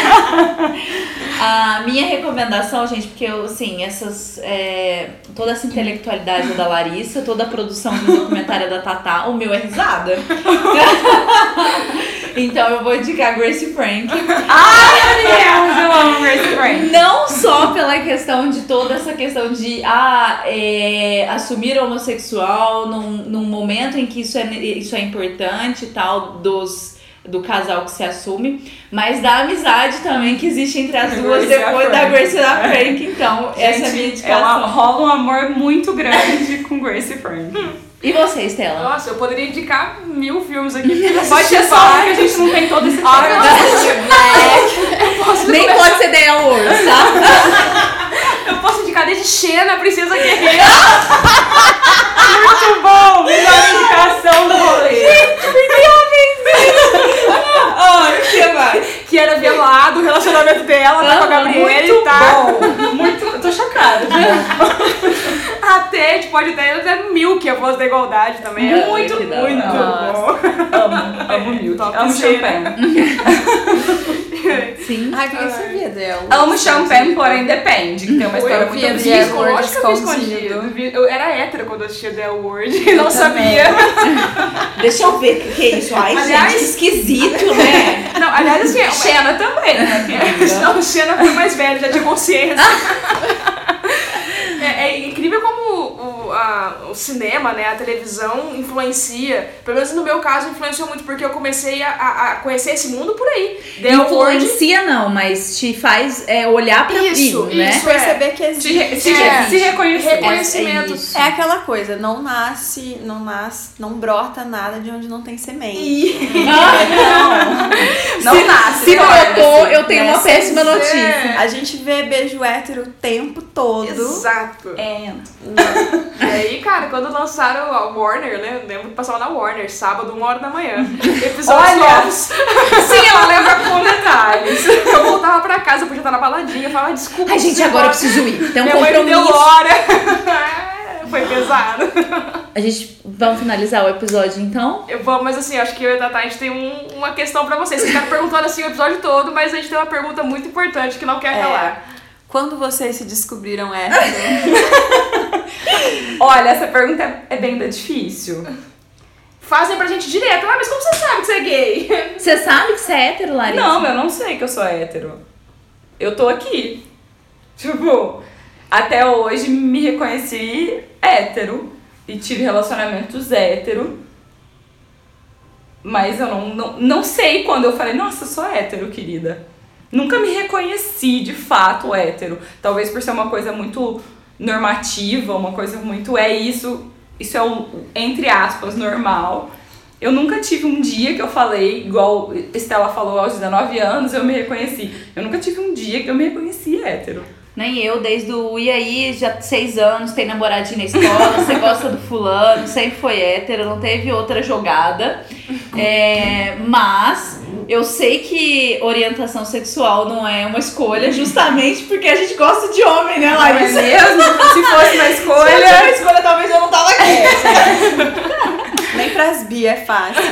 A minha recomendação, gente, porque eu, assim, essas, é, toda essa intelectualidade é da Larissa, toda a produção do documentário é da Tatá, o meu é risada. Então eu vou indicar Grace Frank. Ai, meu Deus, eu amo Grace Frank. Não só pela questão de toda essa questão de ah, é, assumir homossexual num, num momento em que isso é, isso é importante e tal, dos, do casal que se assume, mas da amizade também que existe entre as duas Grace e a depois da Frank. Grace e da Frank. Então, essa é a minha Gente, ela indicação. rola um amor muito grande com Grace Frank. E você, Estela? Nossa, eu poderia indicar mil filmes aqui. porque eu Pode ser assisti só porque a vários. gente não tem todo esse Ah, tempo. eu posso Nem começar- pode ser Dea Wars, tá? Eu posso indicar desde Xena, Princesa Guerreira. Muito bom! Melhor indicação do rolê. Ai, o que mais? Que era velado, o relacionamento dela tá com a Gabriela e tá. Bom, muito. Eu tô chocada. Até, a gente pode até, até mil que é a voz da igualdade também. É Muito, que da muito hora. bom. Amo, amo Milk. Top Amo cena. champanhe. Sim. Ai, porque você via dela. Amo champanhe, porém depende. Que tem uma história Eu muito via Eu The vi, L bonita. Word lógico que eu vi escondido. escondido. Vi- Eu era hétero quando eu assistia The Word e não Eu sabia. Deixa eu ver o que, que é isso. Ai, Aliás- gente, que esquisito, né? Não, aliás, assim, é uma- Xena também, né? querida? Não, o Xena foi mais velho, já tinha consciência. É, é incrível como o, a- o cinema, né, a televisão influencia. Pelo menos no meu caso, influenciou muito, porque eu comecei a, a- a conhecer esse mundo por aí. The Word. Influencia não, mas te faz é, olhar pra Isso, aquilo, né? isso. Perceber que Se, existe. re- se, É. se reconhecer. Reconhecimento. É isso. É aquela coisa, não nasce, não nasce, não brota nada de onde não tem semente. E- Não se, nasce. Se guarda, brotou, assim, eu tenho né? uma péssima Sem notícia. A gente vê beijo hétero o tempo todo. Exato. É. E aí, cara, quando lançaram a Warner, né? Eu lembro que passava na Warner, sábado, uma hora da manhã. Episódios Olha! novos. Sim, ela lembra com detalhes. Eu voltava pra casa, eu podia estar na baladinha, eu falava, desculpa. Ai, gente, preciso ir agora eu embora. preciso ir. Tem um Minha mãe me deu compromisso. hora. Foi pesado. A gente vamos finalizar o episódio então? Eu vou, mas assim, acho que eu e a Tatá, a gente tem um- uma questão pra vocês. Vocês ficaram perguntando assim o episódio todo, mas a gente tem uma pergunta muito importante que não quer calar. Quando vocês se descobriram hétero? Olha, essa pergunta é bem difícil. Fazem pra gente direto. Ah, mas como você sabe que você é gay? Você sabe que você é hétero, Larissa? Não, eu não sei que eu sou hétero. Eu tô aqui. Tipo, até hoje me reconheci hétero. E tive relacionamentos hétero. Mas eu não, não, não sei quando eu falei, nossa, eu sou hétero, querida. Nunca me reconheci de fato hétero. Talvez por ser uma coisa muito normativa, uma coisa muito é isso, isso é o, entre aspas, normal. Eu nunca tive um dia que eu falei, igual Estela falou, aos dezenove anos eu me reconheci. Eu nunca tive um dia que eu me reconheci hétero. Nem eu, desde o e aí, já seis anos, tem namoradinho na escola, você gosta do fulano, sempre foi hétero, não teve outra jogada. É, mas eu sei que orientação sexual não é uma escolha, justamente porque a gente gosta de homem, né, Larissa? Não é mesmo? Se fosse uma escolha... Se fosse uma escolha, talvez eu não tava aqui. Nem pras bi é fácil.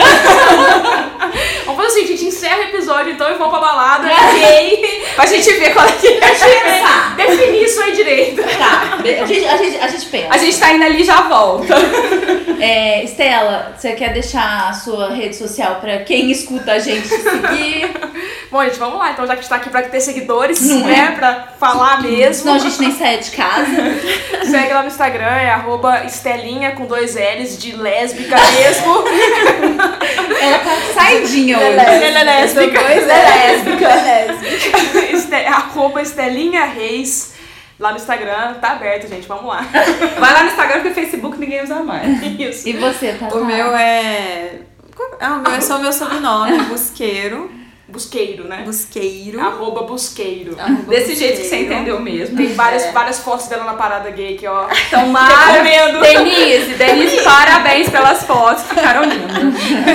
Vamos fazer assim, a gente encerra o episódio então e vamos pra balada, gay, pra gente ver qual é que é. Tá. Definir isso aí direito. Tá, a gente, a gente, a gente pensa. A gente tá indo ali e já volta. É, Estela, você quer deixar a sua rede social pra quem escuta a gente seguir? Bom, gente, vamos lá. Então, já que a gente tá aqui pra ter seguidores, Não né? é? Pra falar mesmo. Senão a gente nem sai de casa. Segue lá no Instagram, é arroba Estelinha com dois L's de lésbica mesmo. Ela tá saidinha hoje. Ela é lésbica. Dois é lésbica. É lésbica. Este, arroba Estelinha Reis. Lá no Instagram, tá aberto, gente, vamos lá. Vai lá no Instagram, porque Facebook ninguém usa mais. Isso. E você, Tata? O meu é... Ah, o meu é só o meu sobrenome, Busqueiro. Busqueiro, né? Busqueiro. Arroba Busqueiro. Arroba Desse jeito que você Busqueiro. entendeu mesmo. Tem várias, É. várias fotos dela na parada gay aqui, ó. Então, Mara, Recomendo. Denise, Denise, parabéns pelas fotos, ficaram lindas.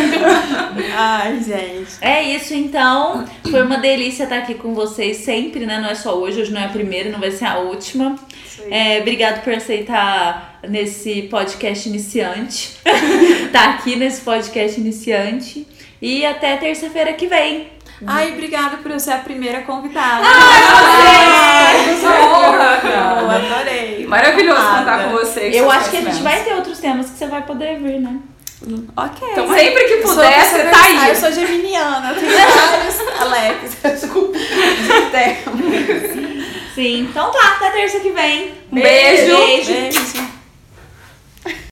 Ai, gente. É isso, então. Foi uma delícia estar aqui com vocês sempre, né? Não é só hoje, hoje não é a primeira, não vai ser a última. É, obrigado por aceitar nesse podcast iniciante. Tá aqui nesse podcast iniciante. E até terça-feira que vem. Ai, obrigada por eu ser a primeira convidada. Ai, que honra, Eu cara. adorei. Maravilhoso Amada. contar com você. com Eu seus acho que a gente conhecimentos. vai ter outros temas que você vai poder vir, né? Ok. Então, sempre que Eu sou- puder, eu sou você tá aí. Ah, eu sou geminiana, eu tenho vários Alex. Desculpa. Sim, então tá, até terça que vem. Um beijo. Beijo. Beijo.